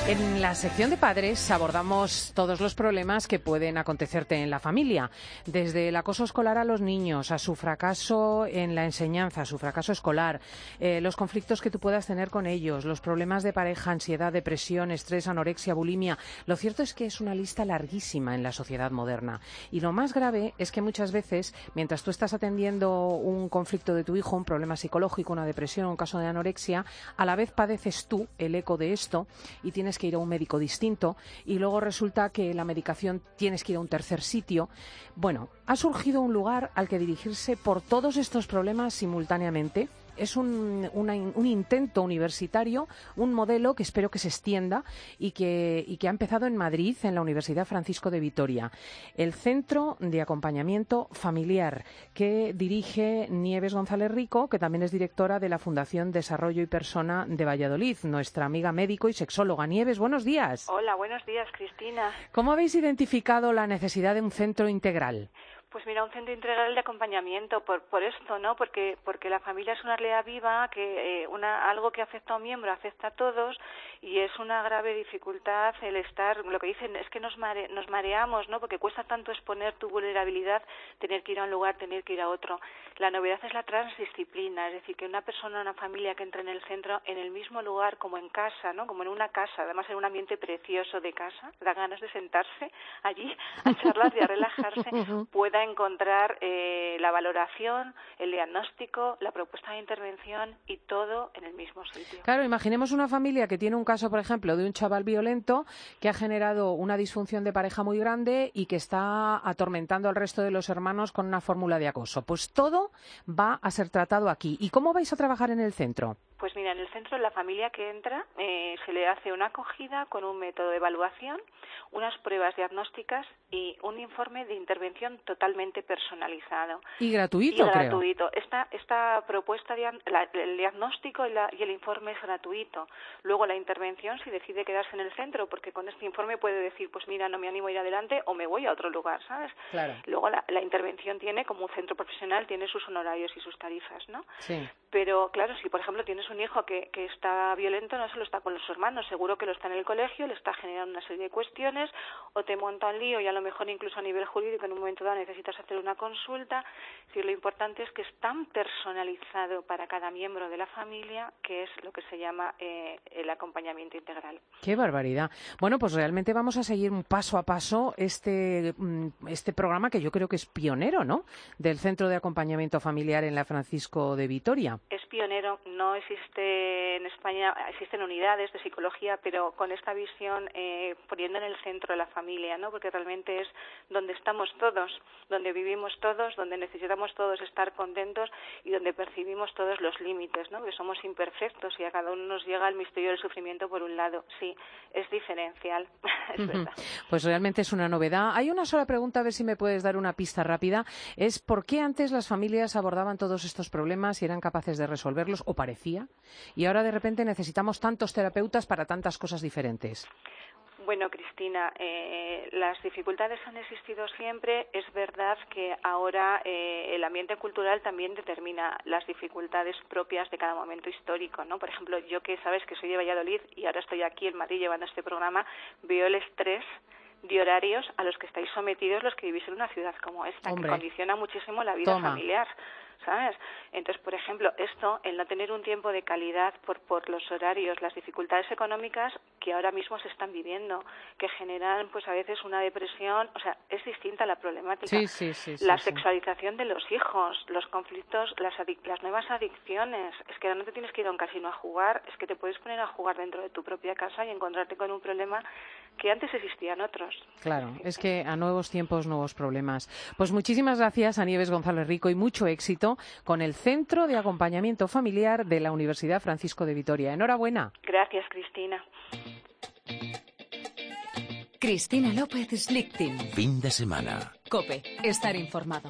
En la sección de padres abordamos todos los problemas que pueden acontecerte en la familia, desde el acoso escolar a los niños, a su fracaso en la enseñanza, a su fracaso escolar, eh, los conflictos que tú puedas tener con ellos, los problemas de pareja, ansiedad, depresión, estrés, anorexia, bulimia. Lo cierto es que es una lista larguísima en la sociedad moderna. Y lo más grave es que muchas veces, mientras tú estás atendiendo un conflicto de tu hijo, un problema psicológico, una depresión, un caso de anorexia, a la vez padeces tú el eco de esto y tienes que ir a un médico distinto y luego resulta que la medicación tienes que ir a un tercer sitio. Bueno, ha surgido un lugar al que dirigirse por todos estos problemas simultáneamente. Es un, una, un intento universitario, un modelo que espero que se extienda y que, y que ha empezado en Madrid, en la Universidad Francisco de Vitoria. El Centro de Acompañamiento Familiar, que dirige Nieves González Rico, que también es directora de la Fundación Desarrollo y Persona de Valladolid, nuestra amiga médico y sexóloga. Nieves, buenos días. Hola, buenos días, Cristina. ¿Cómo habéis identificado la necesidad de un centro integral? Pues mira, un centro integral de acompañamiento por por esto, ¿no? Porque porque la familia es una realidad viva, que eh, una algo que afecta a un miembro afecta a todos y es una grave dificultad el estar, lo que dicen es que nos mare, nos mareamos, ¿no? Porque cuesta tanto exponer tu vulnerabilidad, tener que ir a un lugar, tener que ir a otro. La novedad es la transdisciplina, es decir, que una persona, una familia que entre en el centro en el mismo lugar como en casa, ¿no? Como en una casa, además en un ambiente precioso de casa, da ganas de sentarse allí a charlar y a relajarse, pueda encontrar eh, la valoración, el diagnóstico, la propuesta de intervención y todo en el mismo sitio. Claro, imaginemos una familia que tiene un caso, por ejemplo, de un chaval violento que ha generado una disfunción de pareja muy grande y que está atormentando al resto de los hermanos con una fórmula de acoso. Pues todo va a ser tratado aquí. ¿Y cómo vais a trabajar en el centro? Pues mira, en el centro la familia que entra eh, se le hace una acogida con un método de evaluación, unas pruebas diagnósticas y un informe de intervención totalmente personalizado. Y gratuito, y creo. gratuito. Esta, esta propuesta, la, el diagnóstico y, la, y el informe es gratuito. Luego la intervención, si decide quedarse en el centro, porque con este informe puede decir, pues mira, no me animo a ir adelante o me voy a otro lugar, ¿sabes? Claro. Luego la, la intervención tiene, como un centro profesional, tiene sus honorarios y sus tarifas, ¿no? Sí. Pero claro, si por ejemplo tienes un hijo que, que está violento, no solo está con los hermanos, seguro que lo está en el colegio, le está generando una serie de cuestiones, o te monta un lío y a lo mejor incluso a nivel jurídico en un momento dado necesitas hacer una consulta. Es decir, lo importante es que es tan personalizado para cada miembro de la familia que es lo que se llama eh, el acompañamiento integral. ¡Qué barbaridad! Bueno, pues realmente vamos a seguir un paso a paso este, este programa que yo creo que es pionero, ¿no?, del Centro de Acompañamiento Familiar en la Francisco de Vitoria. Es pionero, no existe en España, existen unidades de psicología, pero con esta visión eh, poniendo en el centro de la familia, ¿no? Porque realmente es donde estamos todos, donde vivimos todos, donde necesitamos todos estar contentos y donde percibimos todos los límites, ¿no? Que somos imperfectos y a cada uno nos llega el misterio del sufrimiento por un lado. Sí, es diferencial, es verdad. Pues realmente es una novedad. Hay una sola pregunta, a ver si me puedes dar una pista rápida, es ¿por qué antes las familias abordaban todos estos problemas y eran capaces de resolverlos, o parecía, y ahora de repente necesitamos tantos terapeutas para tantas cosas diferentes? Bueno, Cristina, eh, las dificultades han existido siempre. Es verdad que ahora eh, el ambiente cultural también determina las dificultades propias de cada momento histórico, ¿no? Por ejemplo, yo que sabes que soy de Valladolid y ahora estoy aquí en Madrid llevando este programa, veo el estrés de horarios a los que estáis sometidos los que vivís en una ciudad como esta, Hombre. que condiciona muchísimo la vida Toma. familiar, ¿sabes? Entonces, por ejemplo, esto, el no tener un tiempo de calidad por, por los horarios, las dificultades económicas que ahora mismo se están viviendo, que generan, pues a veces una depresión, o sea, es distinta la problemática. Sí, sí, sí, sí, la sí. sexualización de los hijos, los conflictos, las, adic- las nuevas adicciones, es que ahora no te tienes que ir a un casino a jugar, es que te puedes poner a jugar dentro de tu propia casa y encontrarte con un problema que antes existían otros. Claro, es que a nuevos tiempos, nuevos problemas. Pues muchísimas gracias a Nieves González Rico y mucho éxito con el Centro de Acompañamiento Familiar de la Universidad Francisco de Vitoria. Enhorabuena. Gracias, Cristina. Cristina López Slichting. Fin de semana. COPE. Estar informado.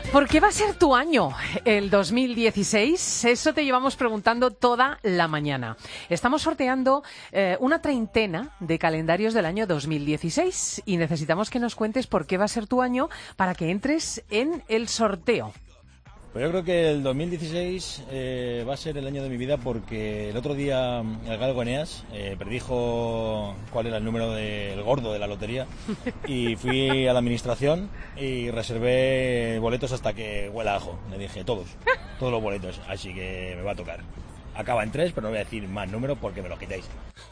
¿Por qué va a ser tu año, el dos mil dieciséis? Eso te llevamos preguntando toda la mañana. Estamos sorteando eh, una treintena de calendarios del año dos mil dieciséis y necesitamos que nos cuentes por qué va a ser tu año para que entres en el sorteo. Pues yo creo que el dos mil dieciséis eh, va a ser el año de mi vida porque el otro día el Galgo Eneas eh, predijo cuál era el número del gordo de la lotería y fui a la administración y reservé boletos hasta que huela a ajo. Le dije todos, todos los boletos, así que me va a tocar. Acaba en tres, pero no voy a decir más números porque me los quitáis.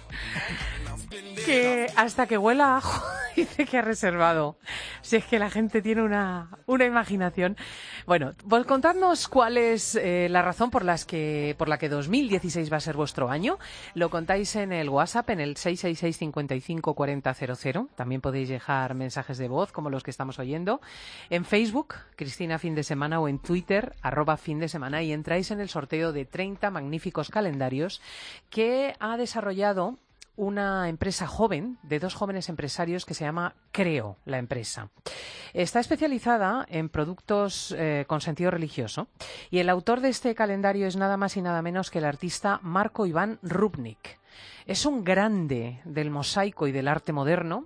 Que hasta que huela a ajo dice que ha reservado. Si es que la gente tiene una, una imaginación. Bueno, pues contadnos cuál es eh, la razón por las que por la que dos mil dieciséis va a ser vuestro año. Lo contáis en el WhatsApp, en el seis seis seis, cincuenta y cinco, cuarenta, cero cero. También podéis dejar mensajes de voz, como los que estamos oyendo. En Facebook, Cristina Fin de Semana, o en Twitter, arroba Fin de Semana, y entráis en el sorteo de treinta magníficos calendarios que ha desarrollado una empresa joven, de dos jóvenes empresarios, que se llama Creo, la empresa. Está especializada en productos eh, con sentido religioso, y el autor de este calendario es nada más y nada menos que el artista Marco Iván Rupnik. Es un grande del mosaico y del arte moderno,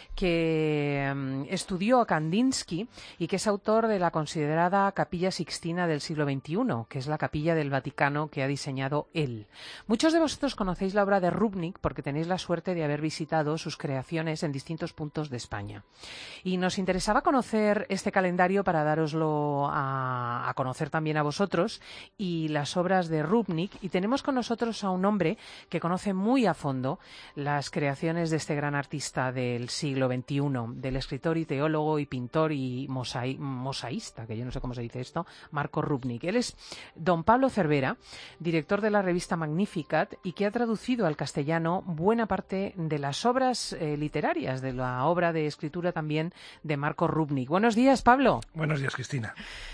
que um, estudió a Kandinsky y que es autor de la considerada Capilla Sixtina del siglo veintiuno, que es la capilla del Vaticano que ha diseñado él. Muchos de vosotros conocéis la obra de Rupnik porque tenéis la suerte de haber visitado sus creaciones en distintos puntos de España. Y nos interesaba conocer este calendario para dároslo a, a conocer también a vosotros y las obras de Rupnik. Y tenemos con nosotros a un hombre que conoce muy a fondo las creaciones de este gran artista del siglo veintiuno, del escritor y teólogo y pintor y mosai, mosaísta, que yo no sé cómo se dice esto, Marco Rupnik. Él es don Pablo Cervera, director de la revista Magnificat, y que ha traducido al castellano buena parte de las obras eh, literarias, de la obra de escritura también de Marco Rupnik. Buenos días, Pablo. Buenos días, Cristina.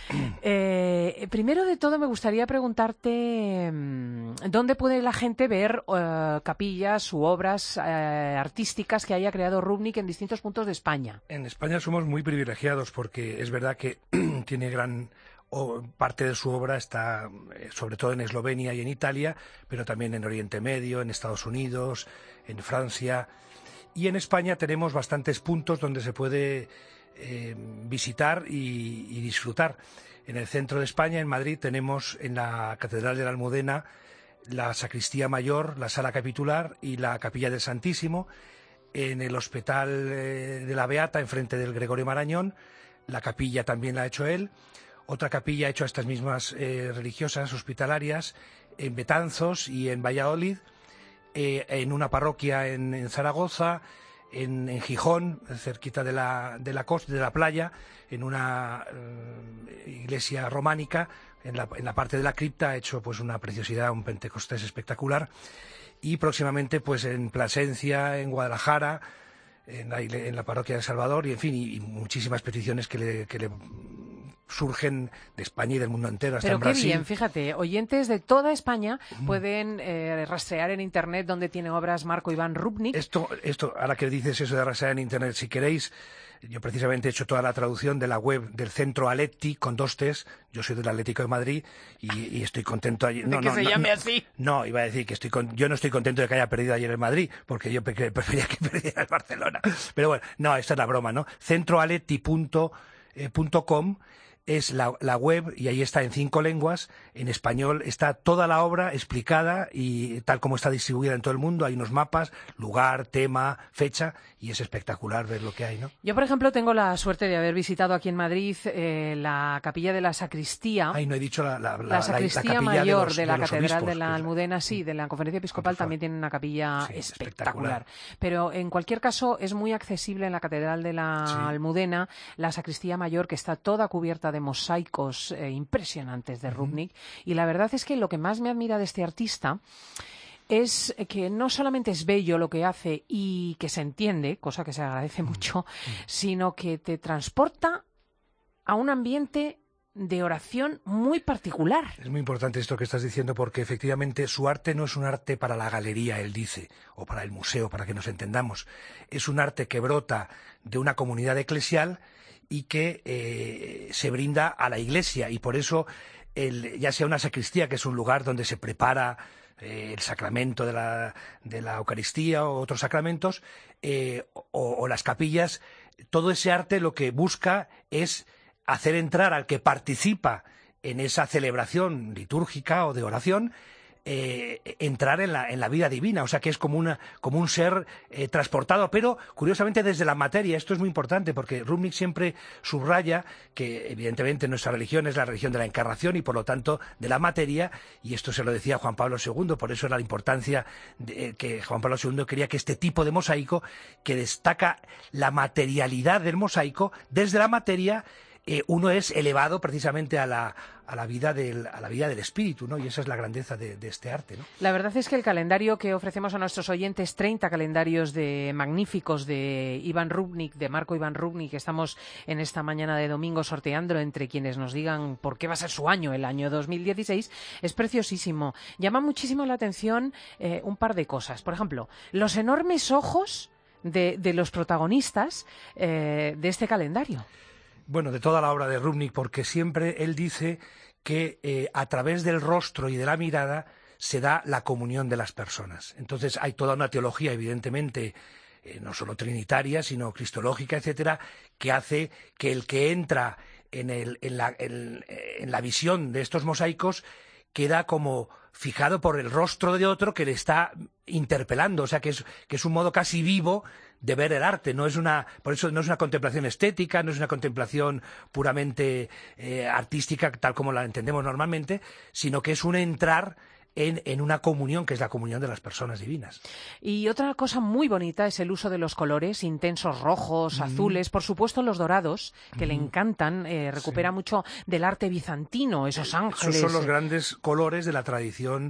Eh, primero de todo, me gustaría preguntarte ¿dónde puede la gente ver eh, capillas u obras eh, artísticas que haya creado Rupnik en distintos puntos de España? En España somos muy privilegiados porque es verdad que tiene gran o parte de su obra está eh, sobre todo en Eslovenia y en Italia, pero también en Oriente Medio, en Estados Unidos, en Francia. Y en España tenemos bastantes puntos donde se puede eh, visitar y, y disfrutar. En el centro de España, en Madrid, tenemos en la Catedral de la Almudena la Sacristía Mayor, la Sala Capitular y la Capilla del Santísimo. En el Hospital eh, de la Beata, enfrente del Gregorio Marañón, la capilla también la ha hecho él. Otra capilla ha hecho a estas mismas eh, religiosas hospitalarias en Betanzos y en Valladolid, eh, en una parroquia en, en Zaragoza, en, en Gijón, cerquita de la, de la costa, de la playa, en una eh, iglesia románica, en la, en la parte de la cripta ha hecho pues una preciosidad, un Pentecostés espectacular. Y próximamente pues en Plasencia, en Guadalajara, en la, en la parroquia de Salvador, y en fin, y, y muchísimas peticiones que le, que le surgen de España y del mundo entero, hasta Pero en qué Brasil. bien, fíjate, oyentes de toda España pueden eh, rastrear en Internet donde tiene obras Marco Iván Rupnik. Esto, esto, ahora que dices eso de rastrear en Internet, si queréis, yo precisamente he hecho toda la traducción de la web del Centro Aletti con dos T's. Yo soy del Atlético de Madrid y, y estoy contento allí. No, de que no, se no, llame no, así. No, iba a decir que estoy con, yo no estoy contento de que haya perdido ayer el Madrid, porque yo pre- prefería que perdiera el Barcelona. Pero bueno, no, esta es la broma, ¿no? centroaletti punto com es la, la web, y ahí está en cinco lenguas. En español está toda la obra explicada y tal como está distribuida en todo el mundo. Hay unos mapas, lugar, tema, fecha, y es espectacular ver lo que hay, ¿no? Yo, por ejemplo, tengo la suerte de haber visitado aquí en Madrid eh, la capilla de la Sacristía. Ay, no he dicho la, la, la, la Sacristía la, la Mayor de, los, de la de los Catedral obispos, de la Almudena, sí, de la Conferencia Episcopal también tiene una capilla sí, espectacular. espectacular. Pero en cualquier caso es muy accesible en la Catedral de la Sí. Almudena la Sacristía Mayor, que está toda cubierta de mosaicos eh, impresionantes de Rupnik. Y la verdad es que lo que más me admira de este artista es que no solamente es bello lo que hace y que se entiende, cosa que se agradece mucho, sino que te transporta a un ambiente de oración muy particular. Es muy importante esto que estás diciendo, porque efectivamente su arte no es un arte para la galería, él dice, o para el museo, para que nos entendamos. Es un arte que brota de una comunidad eclesial y que eh, se brinda a la Iglesia, y por eso el, ya sea una sacristía, que es un lugar donde se prepara eh, el sacramento de la, de la Eucaristía o otros sacramentos, eh, o, o las capillas, todo ese arte lo que busca es hacer entrar al que participa en esa celebración litúrgica o de oración, Eh, entrar en la, en la vida divina, o sea que es como, una, como un ser eh, transportado, pero curiosamente desde la materia. Esto es muy importante porque Rubnik siempre subraya que evidentemente nuestra religión es la religión de la encarnación y por lo tanto de la materia, y esto se lo decía Juan Pablo segundo, por eso era la importancia de, eh, que Juan Pablo segundo quería que este tipo de mosaico, que destaca la materialidad del mosaico, desde la materia Eh, uno es elevado precisamente a la, a la vida del, a la vida del espíritu, ¿no? Y esa es la grandeza de, de este arte, ¿no? La verdad es que el calendario que ofrecemos a nuestros oyentes, treinta calendarios de magníficos de Iván Rubnik, de Marco Iván Rubnik, que estamos en esta mañana de domingo sorteando entre quienes nos digan por qué va a ser su año, el año dos mil dieciséis, es preciosísimo. Llama muchísimo la atención eh, un par de cosas. Por ejemplo, los enormes ojos de, de los protagonistas eh, de este calendario. Bueno, de toda la obra de Rubnik, porque siempre él dice que eh, a través del rostro y de la mirada se da la comunión de las personas. Entonces hay toda una teología, evidentemente, eh, no solo trinitaria, sino cristológica, etcétera, que hace que el que entra en, el, en, la, en, en la visión de estos mosaicos queda como fijado por el rostro de otro que le está interpelando, o sea que es, que es un modo casi vivo de ver el arte. No es una, por eso no es una contemplación estética, no es una contemplación puramente eh, artística tal como la entendemos normalmente, sino que es un entrar En, en una comunión que es la comunión de las personas divinas. Y otra cosa muy bonita es el uso de los colores intensos, rojos, mm. azules, por supuesto los dorados, que mm. le encantan, eh, recupera sí. mucho del arte bizantino, esos ángeles. Esos son los grandes colores de la tradición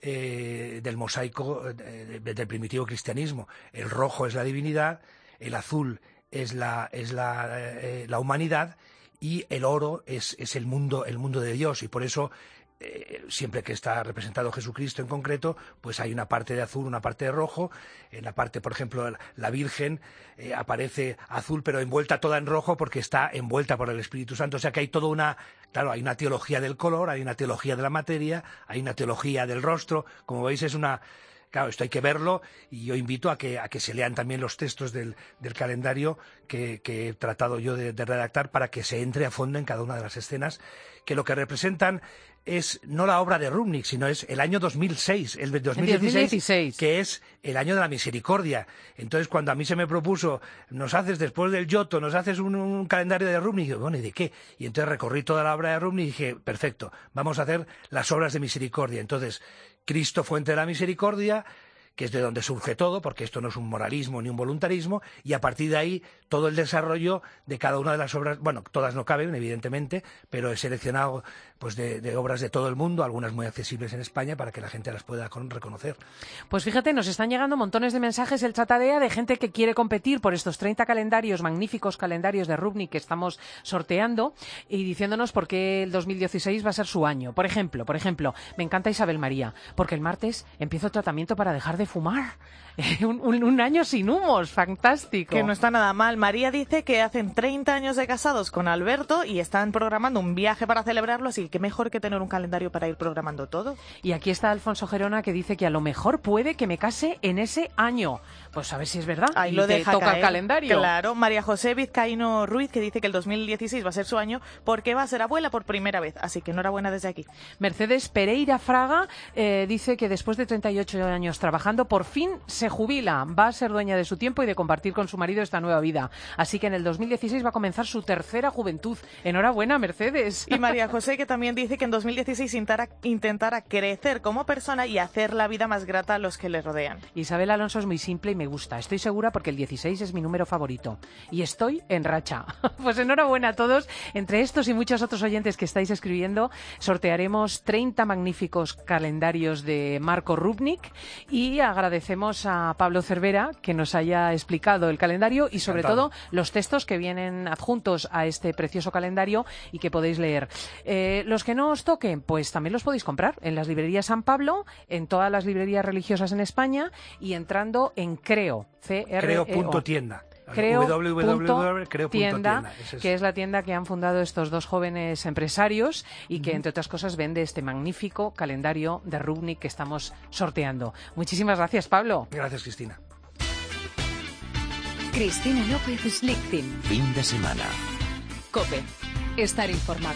eh, del mosaico eh, del primitivo cristianismo. El rojo es la divinidad, el azul es la, es la, eh, la humanidad, y el oro es, es el mundo, el mundo de Dios, y por eso Eh, siempre que está representado Jesucristo en concreto, pues hay una parte de azul, una parte de rojo. En la parte, por ejemplo, la Virgen eh, aparece azul, pero envuelta toda en rojo porque está envuelta por el Espíritu Santo. O sea que hay toda una, claro, hay una teología del color, hay una teología de la materia, hay una teología del rostro. Como veis, es una... Claro, esto hay que verlo, y yo invito a que, a que se lean también los textos del, del calendario que, que he tratado yo de, de redactar, para que se entre a fondo en cada una de las escenas, que lo que representan es no la obra de Rubnik, sino es el año dos mil seis, el dos mil dieciséis, que es el año de la misericordia. Entonces, cuando a mí se me propuso, nos haces después del Giotto, nos haces un, un calendario de Rubnik, y yo, bueno, ¿y de qué? Y entonces recorrí toda la obra de Rubnik y dije, perfecto, vamos a hacer las obras de misericordia. Entonces, Cristo, fuente de la misericordia, que es de donde surge todo, porque esto no es un moralismo ni un voluntarismo, y a partir de ahí todo el desarrollo de cada una de las obras. Bueno, todas no caben, evidentemente, pero he seleccionado pues de, de obras de todo el mundo, algunas muy accesibles en España, para que la gente las pueda con, reconocer. Pues fíjate, nos están llegando montones de mensajes el Chatadea de gente que quiere competir por estos treinta calendarios, magníficos calendarios de Rubnik que estamos sorteando, y diciéndonos por qué el dos mil dieciséis va a ser su año. Por ejemplo, por ejemplo, me encanta Isabel María, porque el martes empiezo el tratamiento para dejar de fumar. un, un, un año sin humos, fantástico. Que no está nada mal. María dice que hacen treinta años de casados con Alberto y están programando un viaje para celebrarlo, así que qué mejor que tener un calendario para ir programando todo. Y aquí está Alfonso Gerona, que dice que a lo mejor puede que me case en ese año. Pues a ver si es verdad. Ahí y lo te deja toca caer. El calendario. Claro. María José Vizcaíno Ruiz, que dice que el dos mil dieciséis va a ser su año porque va a ser abuela por primera vez. Así que enhorabuena desde aquí. Mercedes Pereira Fraga eh, dice que después de treinta y ocho años trabajando, por fin se jubila. Va a ser dueña de su tiempo y de compartir con su marido esta nueva vida. Así que en el dos mil dieciséis va a comenzar su tercera juventud. Enhorabuena, Mercedes. Y María José, que también dice que en dos mil dieciséis intentará, intentará crecer como persona y hacer la vida más grata a los que le rodean. Isabel Alonso es muy simple y me gusta. Estoy segura porque el dieciséis es mi número favorito. Y estoy en racha. Pues enhorabuena a todos. Entre estos y muchos otros oyentes que estáis escribiendo, sortearemos treinta magníficos calendarios de Marco Rubnik, y agradecemos a Pablo Cervera que nos haya explicado el calendario y sobre Encantado. todo los textos que vienen adjuntos a este precioso calendario y que podéis leer. Eh, los que no os toquen, pues también los podéis comprar en las librerías San Pablo, en todas las librerías religiosas en España, y entrando en Creo, C R E O. Creo punto tienda. Creo w w w punto tienda, tienda, es que es la tienda que han fundado estos dos jóvenes empresarios y que, entre otras cosas, vende este magnífico calendario de Rubnik que estamos sorteando. Muchísimas gracias, Pablo. Gracias, Cristina. Cristina López Slichting. Fin de semana. COPE. Estar informado.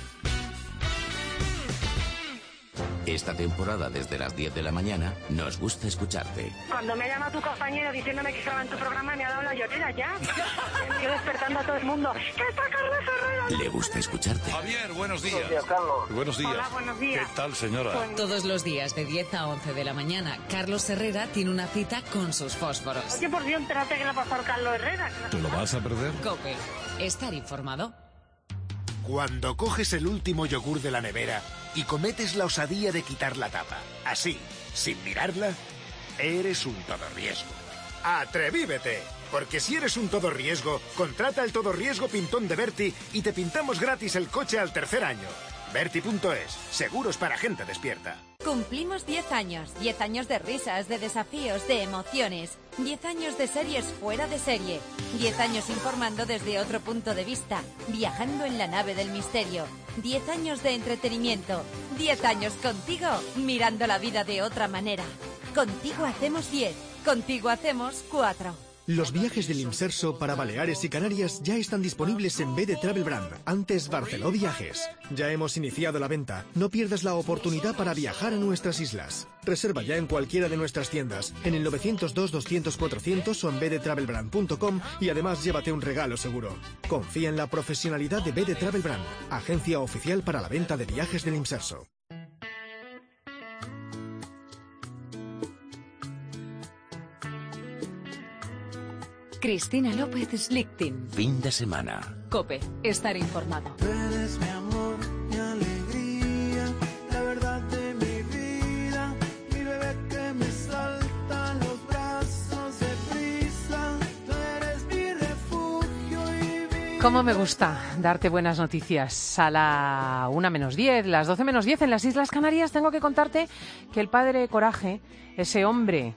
Esta temporada, desde las diez de la mañana, nos gusta escucharte. Cuando me ha llamado tu compañero diciéndome que estaba en tu programa, me ha dado la llorera ya. Estoy despertando a todo el mundo. ¿Qué está Carlos Herrera? Le gusta escucharte. Javier, buenos días. Buenos días, Carlos. Buenos días. Hola, buenos días. ¿Qué tal, señora? Todos los días de diez a once de la mañana, Carlos Herrera tiene una cita con sus fósforos. Oye, por Dios, entérate que le ha pasado a Carlos Herrera. ¿Te lo vas a perder? COPE. Estar informado. Cuando coges el último yogur de la nevera y cometes la osadía de quitar la tapa, así, sin mirarla, eres un todorriesgo. ¡Atrevívete! Porque si eres un todorriesgo, contrata el todorriesgo pintón de Berti y te pintamos gratis el coche al tercer año. Berti punto es, seguros para gente despierta. Cumplimos diez años, diez años de risas, de desafíos, de emociones, diez años de series fuera de serie, diez años informando desde otro punto de vista, viajando en la nave del misterio, diez años de entretenimiento, diez años contigo, mirando la vida de otra manera. Contigo hacemos diez, contigo hacemos cuatro. Los viajes del Imserso para Baleares y Canarias ya están disponibles en B D Travel Brand, antes Barceló Viajes. Ya hemos iniciado la venta. No pierdas la oportunidad para viajar a nuestras islas. Reserva ya en cualquiera de nuestras tiendas, en el nueve cero dos, doscientos, cuatrocientos o en b d travel brand punto com y además llévate un regalo seguro. Confía en la profesionalidad de B D Travel Brand, agencia oficial para la venta de viajes del Imserso. Cristina López Slichting. Fin de semana. COPE. Estar informado. Eres mi amor, mi alegría, la verdad de mi vida, mi bebé que me salta en los brazos de prisa. Tú eres mi refugio y mi... Cómo me gusta darte buenas noticias. A la una menos diez, las doce menos diez en las Islas Canarias, tengo que contarte que el padre Coraje, ese hombre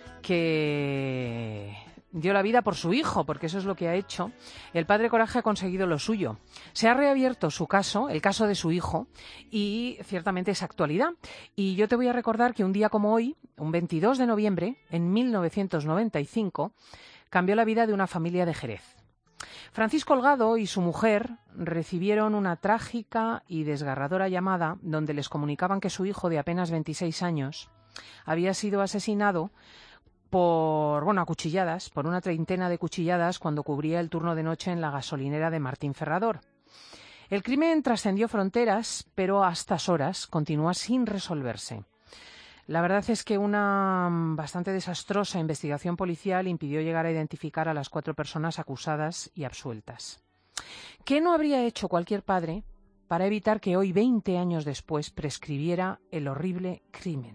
que dio la vida por su hijo, porque eso es lo que ha hecho, el padre Coraje ha conseguido lo suyo. Se ha reabierto su caso, el caso de su hijo, y ciertamente es actualidad. Y yo te voy a recordar que un día como hoy, un veintidós de noviembre, en mil novecientos noventa y cinco, cambió la vida de una familia de Jerez. Francisco Holgado y su mujer recibieron una trágica y desgarradora llamada donde les comunicaban que su hijo de apenas veintiséis años había sido asesinado por, bueno, a cuchilladas, por una treintena de cuchilladas cuando cubría el turno de noche en la gasolinera de Martín Ferrador. El crimen trascendió fronteras, pero a estas horas continúa sin resolverse. La verdad es que una bastante desastrosa investigación policial impidió llegar a identificar a las cuatro personas acusadas y absueltas. ¿Qué no habría hecho cualquier padre para evitar que hoy, veinte años después, prescribiera el horrible crimen?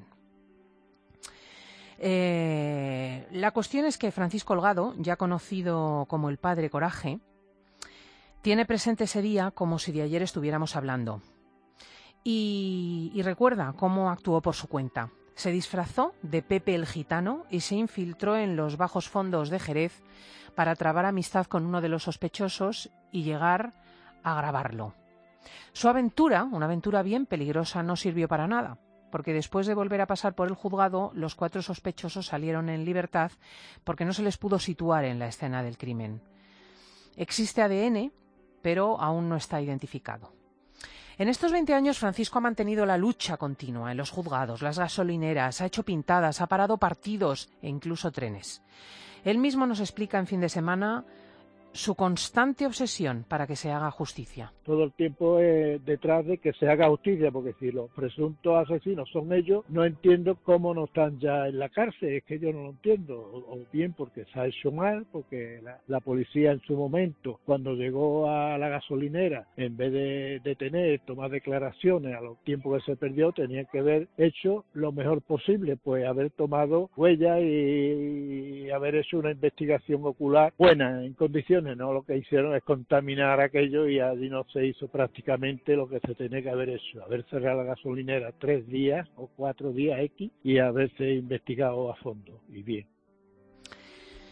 Eh, la cuestión es que Francisco Holgado, ya conocido como el padre Coraje, tiene presente ese día como si de ayer estuviéramos hablando. Y, y recuerda cómo actuó por su cuenta. Se disfrazó de Pepe el Gitano y se infiltró en los bajos fondos de Jerez para trabar amistad con uno de los sospechosos y llegar a grabarlo. Su aventura, una aventura bien peligrosa, no sirvió para nada, porque después de volver a pasar por el juzgado, los cuatro sospechosos salieron en libertad porque no se les pudo situar en la escena del crimen. Existe A D N, pero aún no está identificado. En estos veinte años, Francisco ha mantenido la lucha continua en los juzgados, las gasolineras, ha hecho pintadas, ha parado partidos e incluso trenes. Él mismo nos explica en fin de semana su constante obsesión para que se haga justicia. Todo el tiempo eh, detrás de que se haga justicia, porque si los presuntos asesinos son ellos, no entiendo cómo no están ya en la cárcel, es que yo no lo entiendo, o, o bien porque se ha hecho mal, porque la, la policía en su momento, cuando llegó a la gasolinera, en vez de detener, tomar declaraciones a los tiempos que se perdió, tenía que haber hecho lo mejor posible, pues haber tomado huellas y, y haber hecho una investigación ocular buena, en condiciones. No, lo que hicieron es contaminar aquello y allí no se hizo prácticamente lo que se tenía que haber hecho, haber cerrado la gasolinera tres días o cuatro días X y haberse investigado a fondo y bien.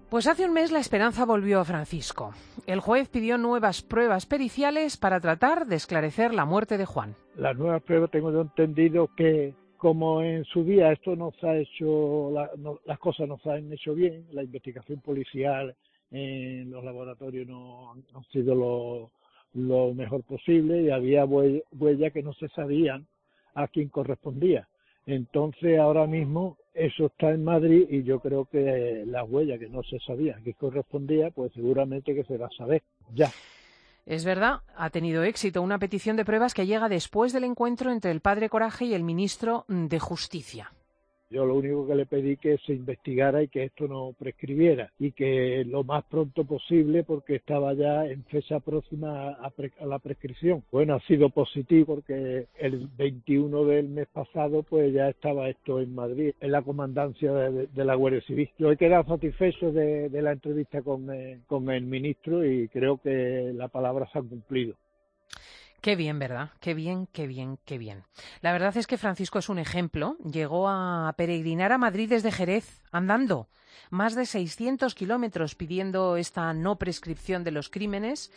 Pues hace un mes la esperanza volvió a Francisco. El juez pidió nuevas pruebas periciales para tratar de esclarecer la muerte de Juan. Las nuevas pruebas, tengo yo entendido que como en su día esto no se ha hecho, la, no, las cosas no se han hecho bien, la investigación policial en los laboratorios no han, han sido lo, lo mejor posible y había huellas que no se sabían a quién correspondía. Entonces ahora mismo eso está en Madrid y yo creo que las huellas que no se sabía a quién correspondía, pues seguramente que se va a saber ya. Es verdad, ha tenido éxito una petición de pruebas que llega después del encuentro entre el padre Coraje y el ministro de Justicia. Yo lo único que le pedí que se investigara y que esto no prescribiera y que lo más pronto posible porque estaba ya en fecha próxima a, pre- a la prescripción. Bueno, ha sido positivo porque el veintiuno del mes pasado pues ya estaba esto en Madrid, en la comandancia de, de la Guardia Civil. Yo he quedado satisfecho de, de la entrevista con, eh, con el ministro y creo que la palabra se ha cumplido. Qué bien, ¿verdad? Qué bien, qué bien, qué bien. La verdad es que Francisco es un ejemplo. Llegó a peregrinar a Madrid desde Jerez, andando. Más de seiscientos kilómetros pidiendo esta no prescripción de los crímenes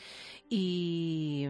y,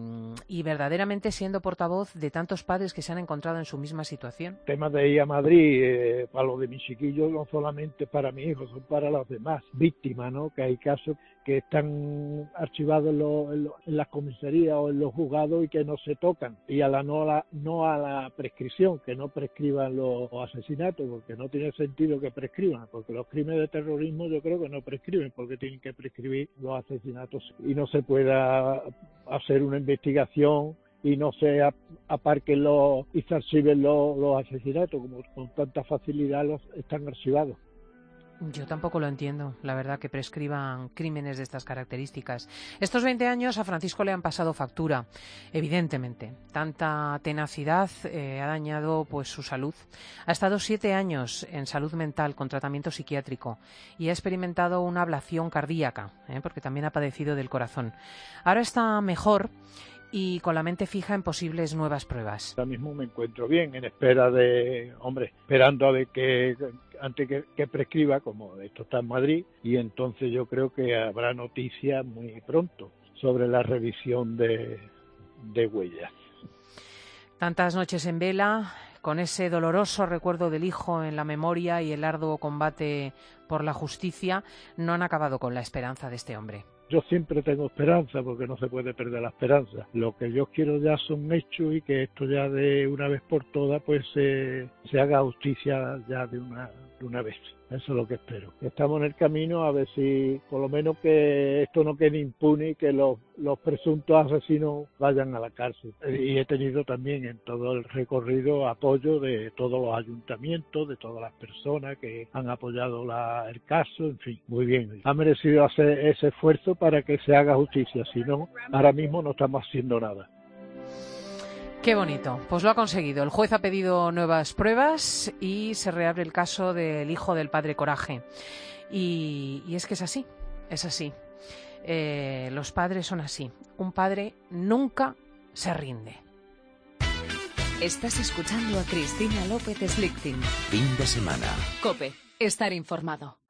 y verdaderamente siendo portavoz de tantos padres que se han encontrado en su misma situación. El tema de ir a Madrid, eh, para lo de mis chiquillos, no solamente para mi hijo, son para las demás víctimas, ¿no? Que hay casos que están archivados en, lo, en, lo, en las comisarías o en los juzgados y que no se tocan. Y a la no, a la, no a la prescripción, que no prescriban los asesinatos, porque no tiene sentido que prescriban, porque los crímenes de terrorismo yo creo que no prescriben, porque tienen que prescribir los asesinatos y no se pueda hacer una investigación y no se aparquen los y se archiven los, los asesinatos, como con tanta facilidad los están archivados. Yo tampoco lo entiendo, la verdad, que prescriban crímenes de estas características. Estos veinte años a Francisco le han pasado factura, evidentemente. Tanta tenacidad eh, ha dañado pues su salud. Ha estado siete años en salud mental con tratamiento psiquiátrico y ha experimentado una ablación cardíaca, eh, porque también ha padecido del corazón. Ahora está mejor y con la mente fija en posibles nuevas pruebas. Ahora mismo me encuentro bien, en espera de, hombre, esperando a ver que antes que, que prescriba, como esto está en Madrid, y entonces yo creo que habrá noticias muy pronto sobre la revisión de, de huellas. Tantas noches en vela, con ese doloroso recuerdo del hijo en la memoria y el arduo combate por la justicia, no han acabado con la esperanza de este hombre. Yo siempre tengo esperanza porque no se puede perder la esperanza. Lo que yo quiero ya son hechos y que esto ya de una vez por todas pues eh, se haga justicia ya de una, de una vez. Eso es lo que espero. Estamos en el camino a ver si por lo menos que esto no quede impune y que los, los presuntos asesinos vayan a la cárcel. Y he tenido también en todo el recorrido apoyo de todos los ayuntamientos, de todas las personas que han apoyado la, el caso, en fin, muy bien. Ha merecido hacer ese esfuerzo para que se haga justicia, si no, ahora mismo no estamos haciendo nada. Qué bonito, pues lo ha conseguido. El juez ha pedido nuevas pruebas y se reabre el caso del hijo del padre Coraje. Y, y es que es así, es así. Eh, los padres son así. Un padre nunca se rinde. Estás escuchando a Cristina López Slichting. Fin de semana. COPE, estar informado.